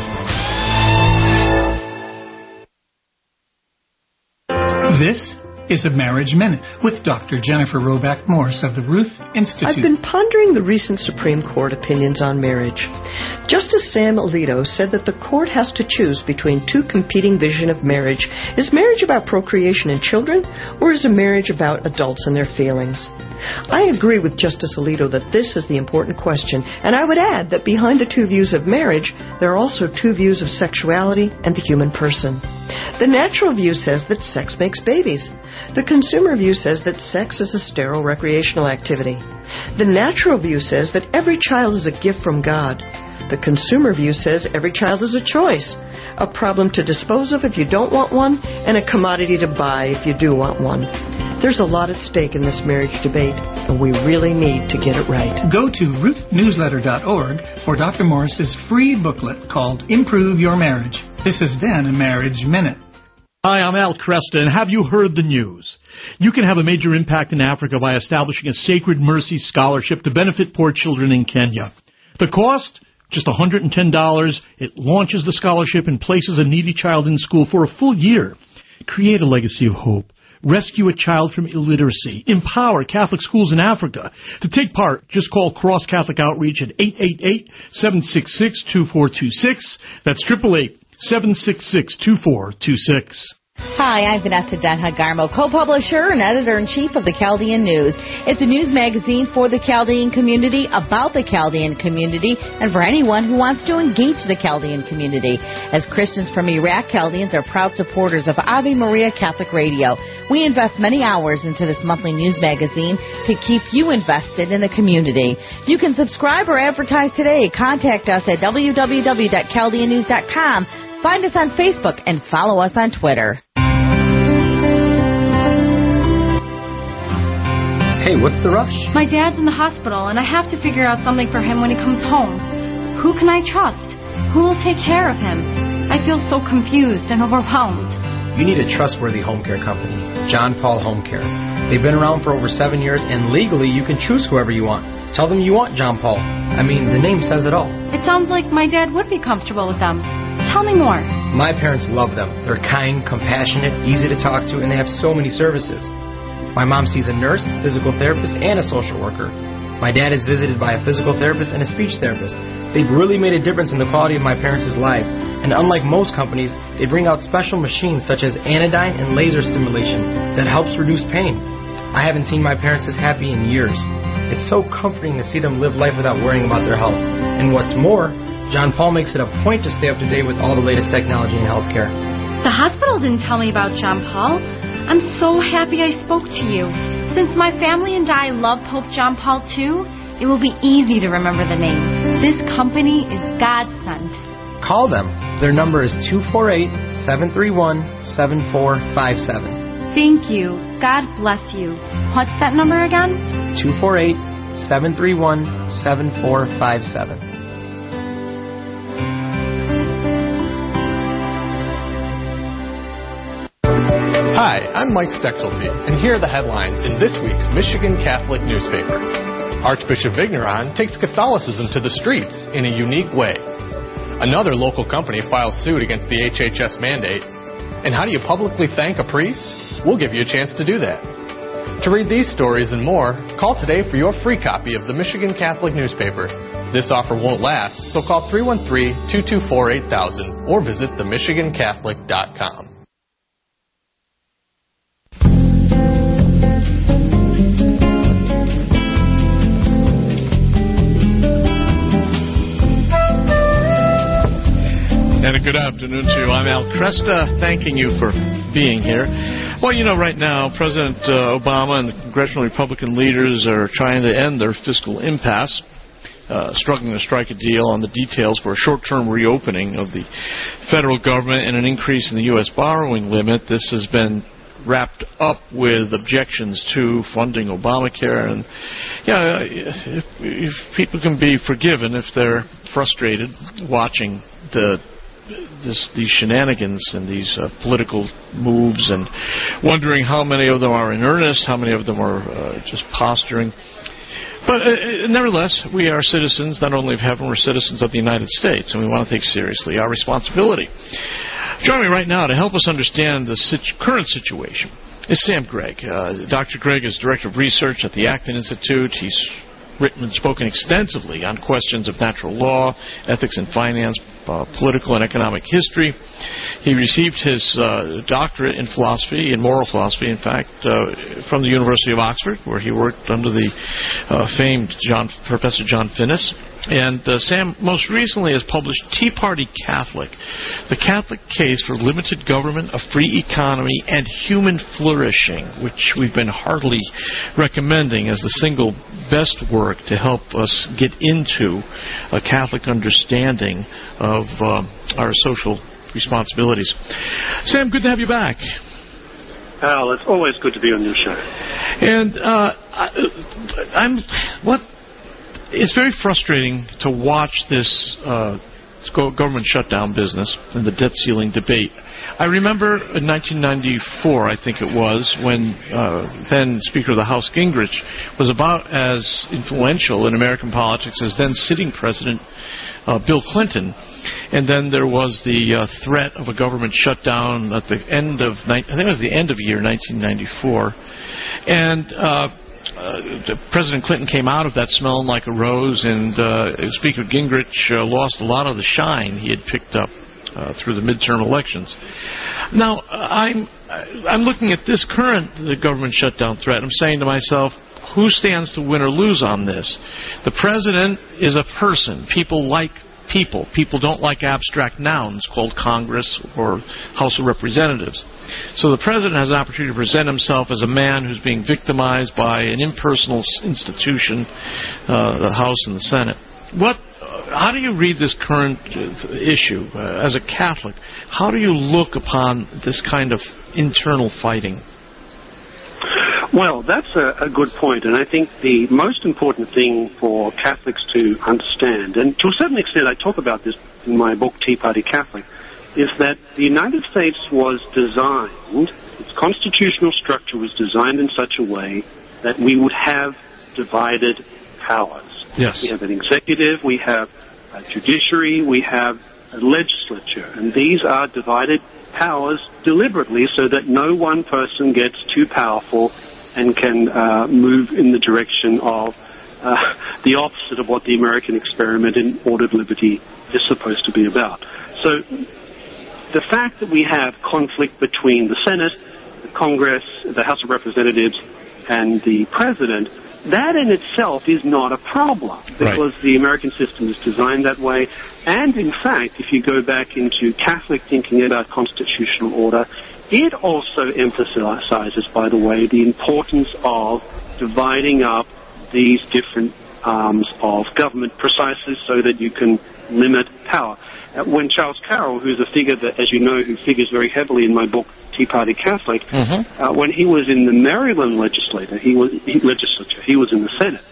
This is a Marriage Minute with Doctor Jennifer Roback Morse of the Ruth Institute.
I've been pondering the recent Supreme Court opinions on marriage. Justice Sam Alito said that the court has to choose between two competing visions of marriage. Is marriage about procreation and children, or is a marriage about adults and their feelings? I agree with Justice Alito that this is the important question, and I would add that behind the two views of marriage, there are also two views of sexuality and the human person. The natural view says that sex makes babies. The consumer view says that sex is a sterile recreational activity. The natural view says that every child is a gift from God. The consumer view says every child is a choice, a problem to dispose of if you don't want one, and a commodity to buy if you do want one. There's a lot at stake in this marriage debate, and we really need to get it right.
Go to ruth newsletter dot org for Doctor Morris's free booklet called Improve Your Marriage. This has been a Marriage Minute.
Hi, I'm Al Cresta, and have you heard the news? You can have a major impact in Africa by establishing a Sacred Mercy Scholarship to benefit poor children in Kenya. The cost? Just one hundred ten dollars. It launches the scholarship and places a needy child in school for a full year. Create a legacy of hope. Rescue a child from illiteracy. Empower Catholic schools in Africa. To take part, just call Cross Catholic Outreach at eight eight eight, seven six six, two four two six. That's eight eight eight, seven six six, two four two six.
Hi, I'm Vanessa Denha-Garmo, co-publisher and editor-in-chief of the Chaldean News. It's a news magazine for the Chaldean community, about the Chaldean community, and for anyone who wants to engage the Chaldean community. As Christians from Iraq, Chaldeans are proud supporters of Ave Maria Catholic Radio. We invest many hours into this monthly news magazine to keep you invested in the community. You can subscribe or advertise today. Contact us at w w w dot chaldean news dot com. Find us on Facebook and follow us on Twitter.
Hey, what's the rush?
My dad's in the hospital, and I have to figure out something for him when he comes home. Who can I trust? Who will take care of him? I feel so confused and overwhelmed.
You need a trustworthy home care company, John Paul Home Care. They've been around for over seven years, and legally you can choose whoever you want. Tell them you want John Paul. I mean, the name says it all.
It sounds like my dad would be comfortable with them. Tell me more.
My parents love them. They're kind, compassionate, easy to talk to, and they have so many services. My mom sees a nurse, physical therapist, and a social worker. My dad is visited by a physical therapist and a speech therapist. They've really made a difference in the quality of my parents' lives, and unlike most companies, they bring out special machines such as anodyne and laser stimulation that helps reduce pain. I haven't seen my parents this happy in years. It's so comforting to see them live life without worrying about their health. And what's more, John Paul makes it a point to stay up to date with all the latest technology in healthcare.
The hospital didn't tell me about John Paul. I'm so happy I spoke to you. Since my family and I love Pope John Paul the Second, it will be easy to remember the name. This company is God-sent.
Call them. Their number is two four eight, seven three one, seven four five seven.
Thank you. God bless you. What's that number again?
two four eight, seven three one, seven four five seven.
Hi, I'm Mike Stechelty, and here are the headlines in this week's Michigan Catholic newspaper.
Archbishop Vigneron takes Catholicism to the streets in a unique way. Another local company files suit against the H H S mandate. And how do you publicly thank a priest? We'll give you a chance to do that. To read these stories and more, call today for your free copy of the Michigan Catholic newspaper. This offer won't last, so call three one three, two two four, eight thousand or visit the michigan catholic dot com.
And a good afternoon to you. I'm Al Kresta, thanking you for being here. Well, you know, right now, President uh, Obama and the congressional Republican leaders are trying to end their fiscal impasse, uh, struggling to strike a deal on the details for a short-term reopening of the federal government and an increase in the U S borrowing limit. This has been wrapped up with objections to funding Obamacare. And, yeah, if, if people can be forgiven if they're frustrated watching the This, these shenanigans and these uh, political moves and wondering how many of them are in earnest, how many of them are uh, just posturing. But uh, nevertheless, we are citizens not only of heaven, we're citizens of the United States, and we want to take seriously our responsibility. Joining me right now to help us understand the situ- current situation is Sam Gregg. Uh, Doctor Gregg is Director of Research at the Acton Institute. He's written and spoken extensively on questions of natural law, ethics and finance, uh, political and economic history. He received his uh, doctorate in philosophy, in moral philosophy, in fact, uh, from the University of Oxford, where he worked under the uh, famed John, Professor John Finnis. And uh, Sam most recently has published Tea Party Catholic, the Catholic Case for Limited Government, a Free Economy, and Human Flourishing, which we've been heartily recommending as the single best work to help us get into a Catholic understanding of uh, our social responsibilities. Sam, good to have you back.
Al, it's always good to be on your show.
And uh, I, I'm what. It's very frustrating to watch this uh, government shutdown business and the debt ceiling debate. I remember in nineteen ninety-four, I think it was, when uh, then Speaker of the House Gingrich was about as influential in American politics as then sitting President uh, Bill Clinton. And then there was the uh, threat of a government shutdown at the end of, I think it was the end of year nineteen ninety-four. And uh, Uh, President Clinton came out of that smelling like a rose, and uh, Speaker Gingrich uh, lost a lot of the shine he had picked up uh, through the midterm elections. Now, I'm I'm looking at this current the government shutdown threat. I'm saying to myself, who stands to win or lose on this? The president is a person. People like people. People don't like abstract nouns called Congress or House of Representatives. So the president has an opportunity to present himself as a man who's being victimized by an impersonal institution, uh, the House and the Senate. What? How do you read this current issue uh, as a Catholic? How do you look upon this kind of internal fighting?
Well, that's a, a good point, and I think the most important thing for Catholics to understand, and to a certain extent I talk about this in my book, Tea Party Catholic, is that the United States was designed, its constitutional structure was designed in such a way that we would have divided powers.
Yes.
We have an executive, we have a judiciary, we have a legislature, and these are divided powers deliberately so that no one person gets too powerful and can uh, move in the direction of uh, the opposite of what the American experiment in ordered liberty is supposed to be about. So the fact that we have conflict between the Senate, the Congress, the House of Representatives, and the President, that in itself is not a problem because right. the American system is designed that way. And in fact, if you go back into Catholic thinking about constitutional order, it also emphasizes, by the way, the importance of dividing up these different arms of government precisely so that you can limit power. Uh, when Charles Carroll, who's a figure that, as you know, who figures very heavily in my book, Tea Party Catholic, mm-hmm. uh, when he was in the Maryland legislature, he was he, legislature, he was in the Senate,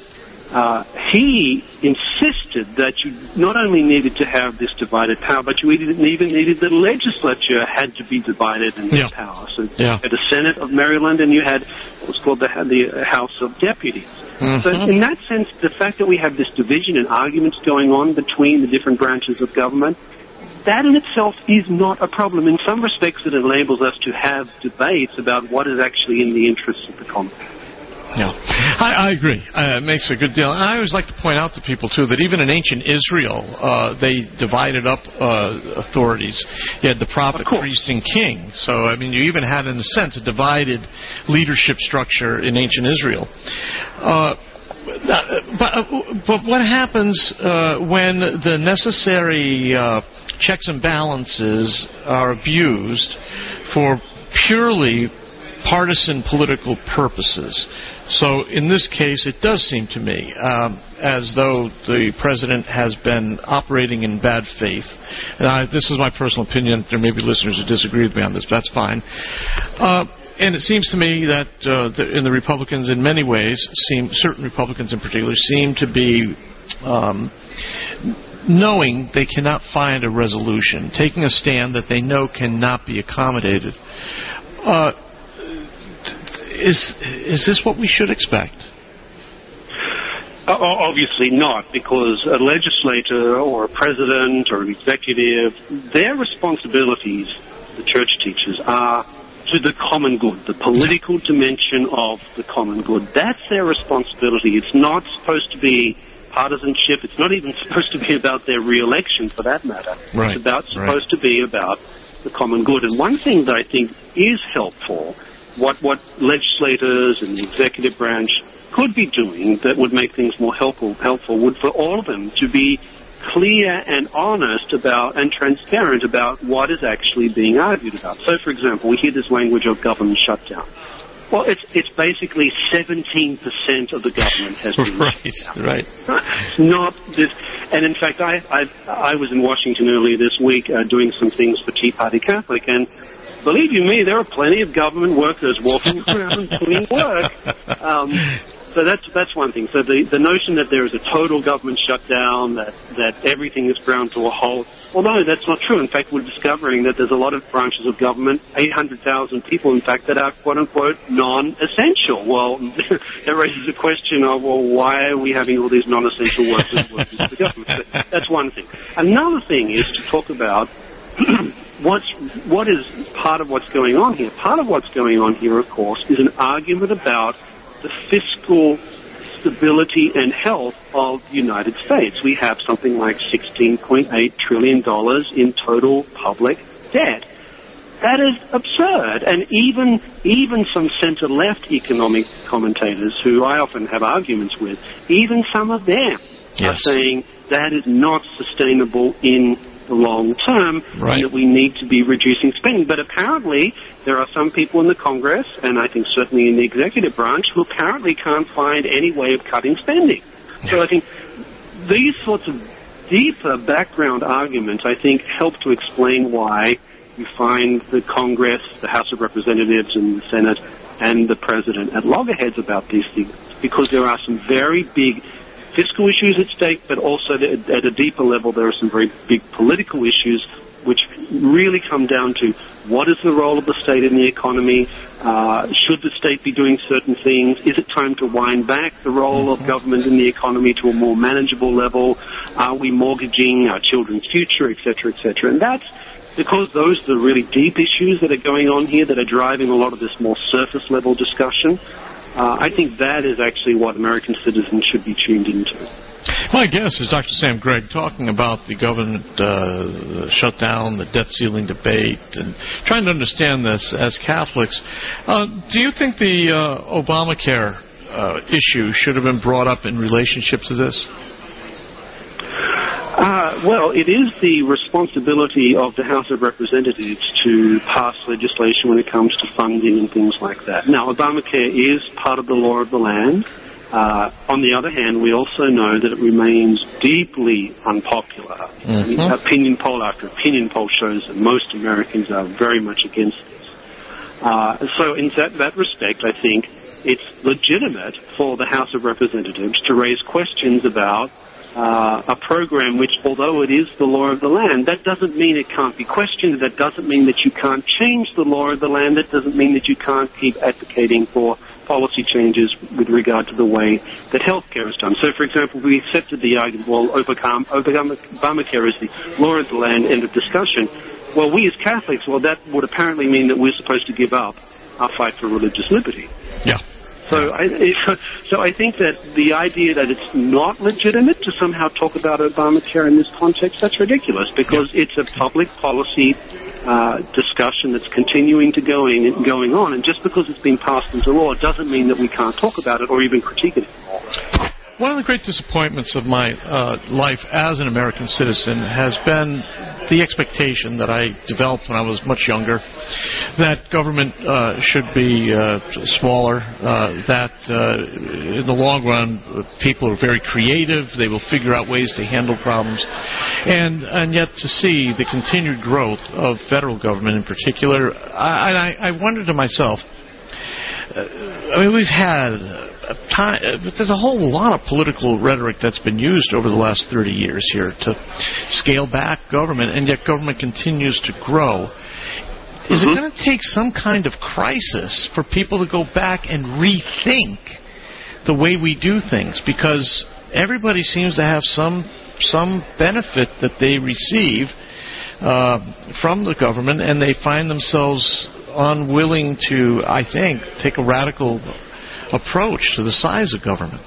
uh, he insisted that you not only needed to have this divided power, but you even needed the legislature had to be divided in this
yeah.
power. So
yeah.
you had the Senate of Maryland, and you had what was called the, the House of Deputies. Mm-hmm. So in that sense, the fact that we have this division and arguments going on between the different branches of government, that in itself is not a problem. In some respects, it enables us to have debates about what is actually in the interests of the common.
Yeah, I, I agree. Uh, it makes a good deal. And I always like to point out to people, too, that even in ancient Israel, uh, they divided up uh, authorities. You had the prophet, priest, and king. So, I mean, you even had, in a sense, a divided leadership structure in ancient Israel. Uh, but, but what happens uh, when the necessary uh, checks and balances are abused for purely partisan political purposes? So in this case, it does seem to me um, as though the president has been operating in bad faith. And I, this is my personal opinion. There may be listeners who disagree with me on this, but that's fine. Uh, and it seems to me that uh, the, in the Republicans, in many ways, seem certain Republicans in particular, seem to be um, knowing they cannot find a resolution, taking a stand that they know cannot be accommodated. Uh, Is is this what we should expect?
Uh, obviously not, because a legislator or a president or an executive, their responsibilities, the church teaches, are to the common good, the political dimension of the common good. That's their responsibility. It's not supposed to be partisanship. It's not even supposed to be about their re-election, for that matter.
Right.
It's about supposed
right.
to be about the common good. And one thing that I think is helpful, what what legislators and the executive branch could be doing that would make things more helpful, helpful would for all of them to be clear and honest about and transparent about what is actually being argued about. So, for example, we hear this language of government shutdown. Well, it's it's basically seventeen percent of the government has been
right,
shut down.
right.
It's not this, and in fact, I I, I was in Washington earlier this week uh, doing some things for Tea Party Catholic, and believe you me, there are plenty of government workers walking around doing work. Um, so that's that's one thing. So the, the notion that there is a total government shutdown, that, that everything is ground to a halt, well, no, that's not true. In fact, we're discovering that there's a lot of branches of government, eight hundred thousand people, in fact, that are, quote-unquote, non-essential. Well, that raises a question of, well, why are we having all these non-essential workers working for the government? So that's one thing. Another thing is to talk about what's, what is part of what's going on here. Part of what's going on here, of course, is an argument about the fiscal stability and health of the United States. We have something like sixteen point eight trillion dollars in total public debt. That is absurd. And even even some center-left economic commentators, who I often have arguments with, even some of them yes. are saying that is not sustainable in the long term,
right.
and that we need to be reducing spending. But apparently there are some people in the Congress, and I think certainly in the executive branch, who apparently can't find any way of cutting spending. Yeah. So I think these sorts of deeper background arguments, I think, help to explain why you find the Congress, the House of Representatives, and the Senate, and the President at loggerheads about these things, because there are some very big fiscal issues at stake, but also at a deeper level there are some very big political issues which really come down to what is the role of the state in the economy, uh, should the state be doing certain things, is it time to wind back the role of government in the economy to a more manageable level, are we mortgaging our children's future, et cetera, et cetera. And that's because those are the really deep issues that are going on here that are driving a lot of this more surface level discussion. Uh, I think that is actually what American citizens should be tuned into.
My guess is Doctor Sam Gregg talking about the government uh, shutdown, the debt ceiling debate, and trying to understand this as Catholics. Uh, do you think the uh, Obamacare uh, issue should have been brought up in relationship to this?
Uh, well, it is the responsibility of the House of Representatives to pass legislation when it comes to funding and things like that. Now, Obamacare is part of the law of the land. Uh, on the other hand, we also know that it remains deeply unpopular. Mm-hmm. I mean, opinion poll after opinion poll shows that most Americans are very much against this. Uh, so in that, that respect, I think it's legitimate for the House of Representatives to raise questions about uh, a program which, although it is the law of the land, that doesn't mean it can't be questioned. That doesn't mean that you can't change the law of the land. That doesn't mean that you can't keep advocating for policy changes with regard to the way that healthcare is done. So, for example, we accepted the argument, well, Obamacare is the law of the land, end of discussion. Well, we as Catholics, well, that would apparently mean that we're supposed to give up our fight for religious liberty.
Yeah.
So I, so I think that the idea that it's not legitimate to somehow talk about Obamacare in this context, that's ridiculous, because it's a public policy uh, discussion that's continuing to going going on, and just because it's been passed into law doesn't mean that we can't talk about it or even critique it anymore.
One of the great disappointments of my uh, life as an American citizen has been the expectation that I developed when I was much younger, that government uh, should be uh, smaller, uh, that uh, in the long run people are very creative, they will figure out ways to handle problems, and and yet to see the continued growth of federal government in particular, I, I, I wonder to myself, uh, I mean, we've had... Time, there's a whole lot of political rhetoric that's been used over the last thirty years here to scale back government, and yet government continues to grow. Is mm-hmm. it going to take some kind of crisis for people to go back and rethink the way we do things? Because everybody seems to have some some benefit that they receive uh, from the government, and they find themselves unwilling to, I think, take a radical approach to the size of government.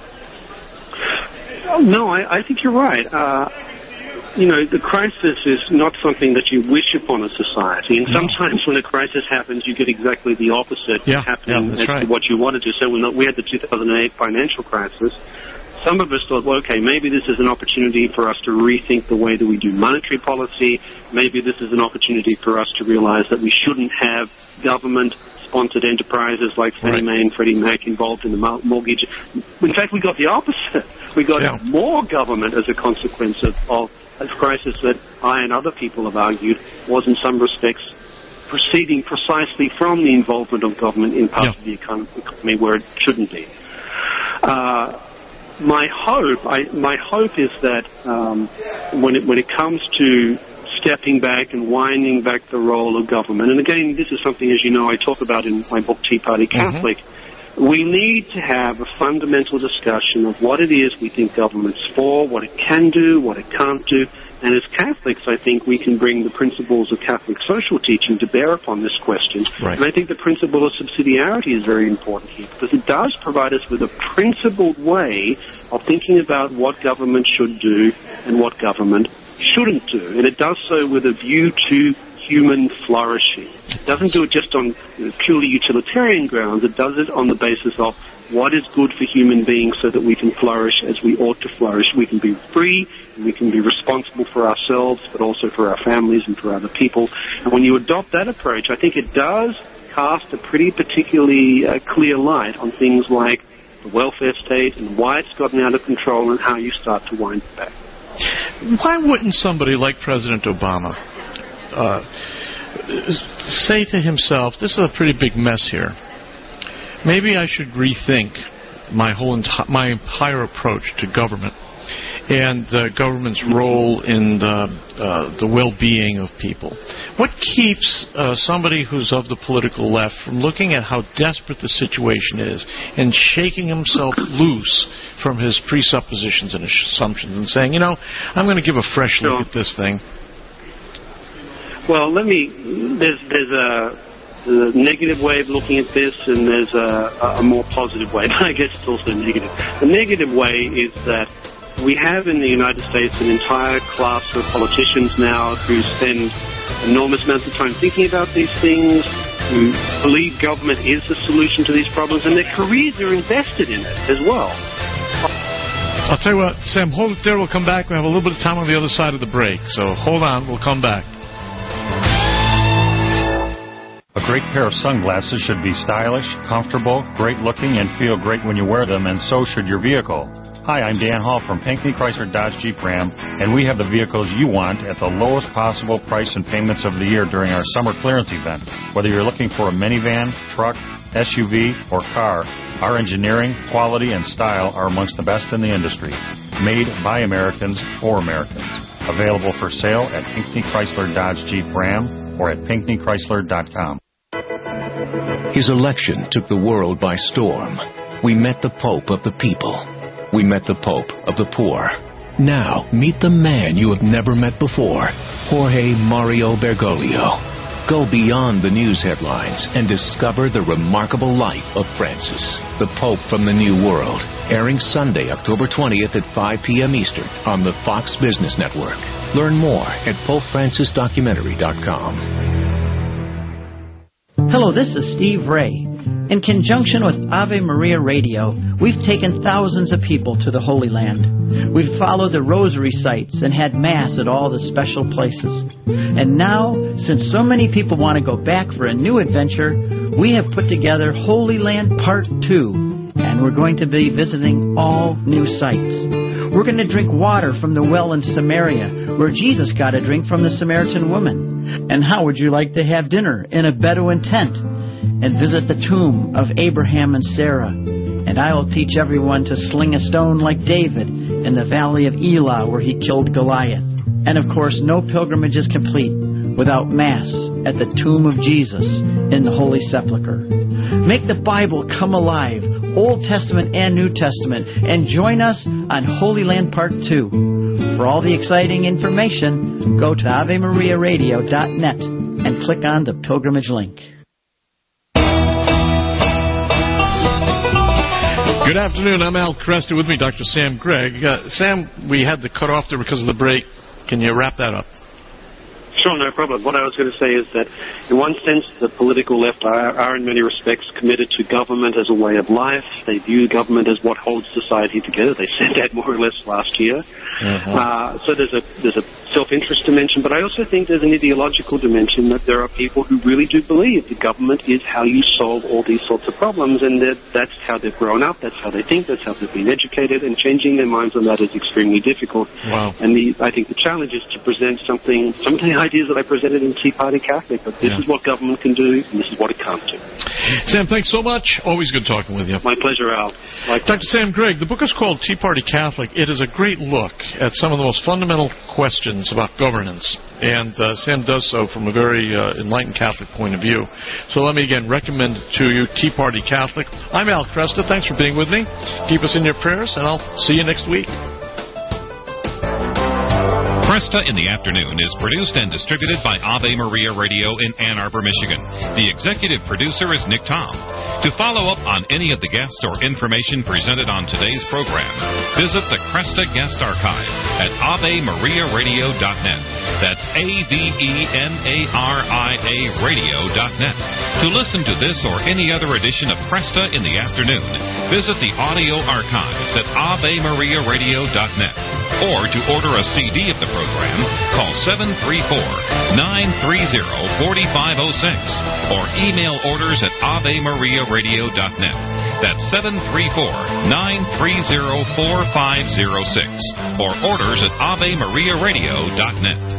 No, I, I think you're right. Uh, you know, the crisis is not something that you wish upon a society, and no. sometimes when a crisis happens, you get exactly the opposite
yeah,
happening
yeah,
as
right.
to what you wanted to. So when we had the two thousand eight financial crisis, some of us thought, well, okay, maybe this is an opportunity for us to rethink the way that we do monetary policy. Maybe this is an opportunity for us to realize that we shouldn't have government sponsored enterprises like Fannie Mae and Freddie Mac involved in the mortgage. In fact, we got the opposite. We got yeah. more government as a consequence of, of a crisis that I and other people have argued was in some respects proceeding precisely from the involvement of government in parts yeah. of the economy where it shouldn't be. Uh, my hope, I, my hope is that um, when it when it comes to stepping back and winding back the role of government. And again, this is something, as you know, I talk about in my book, Tea Party Catholic. Mm-hmm. We need to have a fundamental discussion of what it is we think government's for, what it can do, what it can't do. And as Catholics, I think we can bring the principles of Catholic social teaching to bear upon this question.
Right.
And I think the principle of subsidiarity is very important here, because it does provide us with a principled way of thinking about what government should do and what government shouldn't do, and it does so with a view to human flourishing. It doesn't do it just on you know, purely utilitarian grounds. It does it on the basis of what is good for human beings so that we can flourish as we ought to flourish. We can be free, and we can be responsible for ourselves, but also for our families and for other people. And when you adopt that approach, I think it does cast a pretty particularly uh, clear light on things like the welfare state and why it's gotten out of control and how you start to wind it back.
Why wouldn't somebody like President Obama uh, say to himself, this is a pretty big mess here. Maybe I should rethink my whole enti- my entire approach to government and uh, government's role in the, uh, the well-being of people. What keeps uh, somebody who's of the political left from looking at how desperate the situation is and shaking himself loose from his presuppositions and assumptions and saying, you know, I'm going to give a fresh look sure. at this thing?
Well, let me, there's, there's a... There's a negative way of looking at this, and there's a, a more positive way, but I guess it's also negative. The negative way is that we have in the United States an entire class of politicians now who spend enormous amounts of time thinking about these things, who believe government is the solution to these problems, and their careers are invested in it as well.
I'll tell you what, Sam, hold it there. We'll come back. We have a little bit of time on the other side of the break, so hold on. We'll come back.
A great pair of sunglasses should be stylish, comfortable, great-looking, and feel great when you wear them, and so should your vehicle. Hi, I'm Dan Hall from Pinckney Chrysler Dodge Jeep Ram, and we have the vehicles you want at the lowest possible price and payments of the year during our summer clearance event. Whether you're looking for a minivan, truck, S U V, or car, Our engineering, quality, and style are amongst the best in the industry. Made by Americans for Americans. Available for sale at Pinckney Chrysler Dodge Jeep Ram or at pinckney chrysler dot com.
His election took the world by storm. We met the Pope of the people. We met the Pope of the poor. Now, meet the man you have never met before, Jorge Mario Bergoglio. Go beyond the news headlines and discover the remarkable life of Francis, the Pope from the New World, airing Sunday, October twentieth at five p.m. Eastern on the Fox Business Network. Learn more at pope francis documentary dot com.
Hello, this is Steve Ray. In conjunction with Ave Maria Radio, we've taken thousands of people to the Holy Land. We've followed the rosary sites and had Mass at all the special places. And now, since so many people want to go back for a new adventure, we have put together Holy Land Part two, and we're going to be visiting all new sites. We're going to drink water from the well in Samaria, where Jesus got a drink from the Samaritan woman. And how would you like to have dinner in a Bedouin tent? And visit the tomb of Abraham and Sarah. And I will teach everyone to sling a stone like David in the valley of Elah where he killed Goliath. And of course, no pilgrimage is complete without Mass at the tomb of Jesus in the Holy Sepulchre. Make the Bible come alive, Old Testament and New Testament, and join us on Holy Land Part two. For all the exciting information, go to ave maria radio dot net and click on the pilgrimage link.
Good afternoon. I'm Al Cresta. With me, Doctor Sam Gregg. Uh, Sam, we had to cut off there because of the break. Can you wrap that up?
Sure, no problem. What I was going to say is that, in one sense, the political left are, are in many respects committed to government as a way of life. They view government as what holds society together. They said that more or less last year. Uh-huh. Uh, so there's a there's a self-interest dimension, but I also think there's an ideological dimension that there are people who really do believe that government is how you solve all these sorts of problems, and that that's how they've grown up, that's how they think, that's how they've been educated, and changing their minds on that is extremely difficult.
Wow.
And the, I think the challenge is to present something, some of the ideas that I presented in Tea Party Catholic, but this yeah. is what government can do, and this is what it can't do.
Sam, thanks so much. Always good talking with you.
My pleasure, Al. Like
Doctor Sam Gregg, the book is called Tea Party Catholic. It is a great look at some of the most fundamental questions about governance, and uh, Sam does so from a very uh, enlightened Catholic point of view. So let me again recommend to you Tea Party Catholic. I'm Al Cresta. Thanks for being with me. Keep us in your prayers, and I'll see you next week.
Cresta in the Afternoon is produced and distributed by Ave Maria Radio in Ann Arbor, Michigan. The executive producer is Nick Tom. To follow up on any of the guests or information presented on today's program, visit the Cresta Guest Archive at ave maria radio dot net. That's A V E M A R I A radio dot net. To listen to this or any other edition of Cresta in the Afternoon, visit the audio archives at ave maria radio dot net. Or to order a C D of the program, call seven three four, nine three zero, four five zero six or email orders at ave maria radio dot net. That's seven three four, nine three zero, four five zero six or orders at ave maria radio dot net.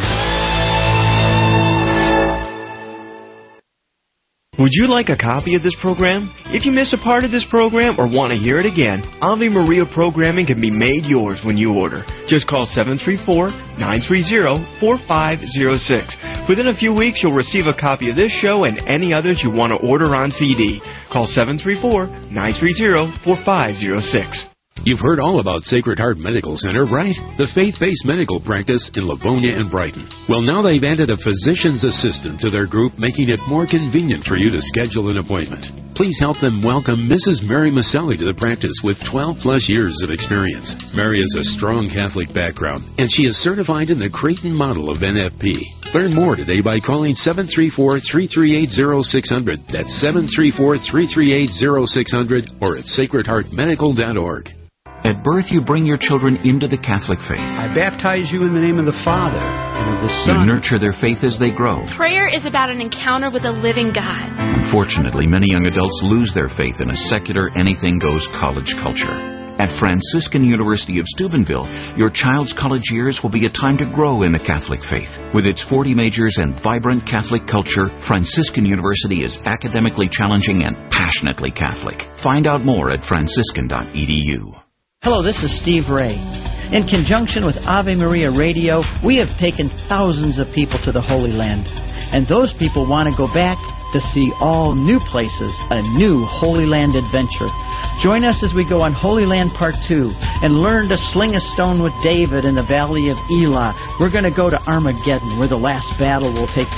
Would you like a copy of this program? If you miss a part of this program or want to hear it again, Ave Maria programming can be made yours when you order. Just call seven three four, nine three zero, four five zero six. Within a few weeks, you'll receive a copy of this show and any others you want to order on C D. Call seven three four, nine three zero, four five zero six.
You've heard all about Sacred Heart Medical Center, right? The faith-based medical practice in Livonia and Brighton. Well, now they've added a physician's assistant to their group, making it more convenient for you to schedule an appointment. Please help them welcome Missus Mary Maselli to the practice with twelve plus years of experience. Mary has a strong Catholic background, and she is certified in the Creighton model of N F P. Learn more today by calling seven three four, three three eight, zero six zero zero. That's seven three four, three three eight, zero six zero zero or at sacred heart medical dot org.
At birth, you bring your children into the Catholic faith.
I baptize you in the name of the Father and of the Son.
You nurture their faith as they grow.
Prayer is about an encounter with a living God.
Unfortunately, many young adults lose their faith in a secular, anything-goes college culture. At Franciscan University of Steubenville, your child's college years will be a time to grow in the Catholic faith. With its forty majors and vibrant Catholic culture, Franciscan University is academically challenging and passionately Catholic. Find out more at franciscan dot e d u.
Hello, this is Steve Ray. In conjunction with Ave Maria Radio, we have taken thousands of people to the Holy Land. And those people want to go back to see all new places, a new Holy Land adventure. Join us as we go on Holy Land Part two and learn to sling a stone with David in the Valley of Elah. We're going to go to Armageddon, where the last battle will take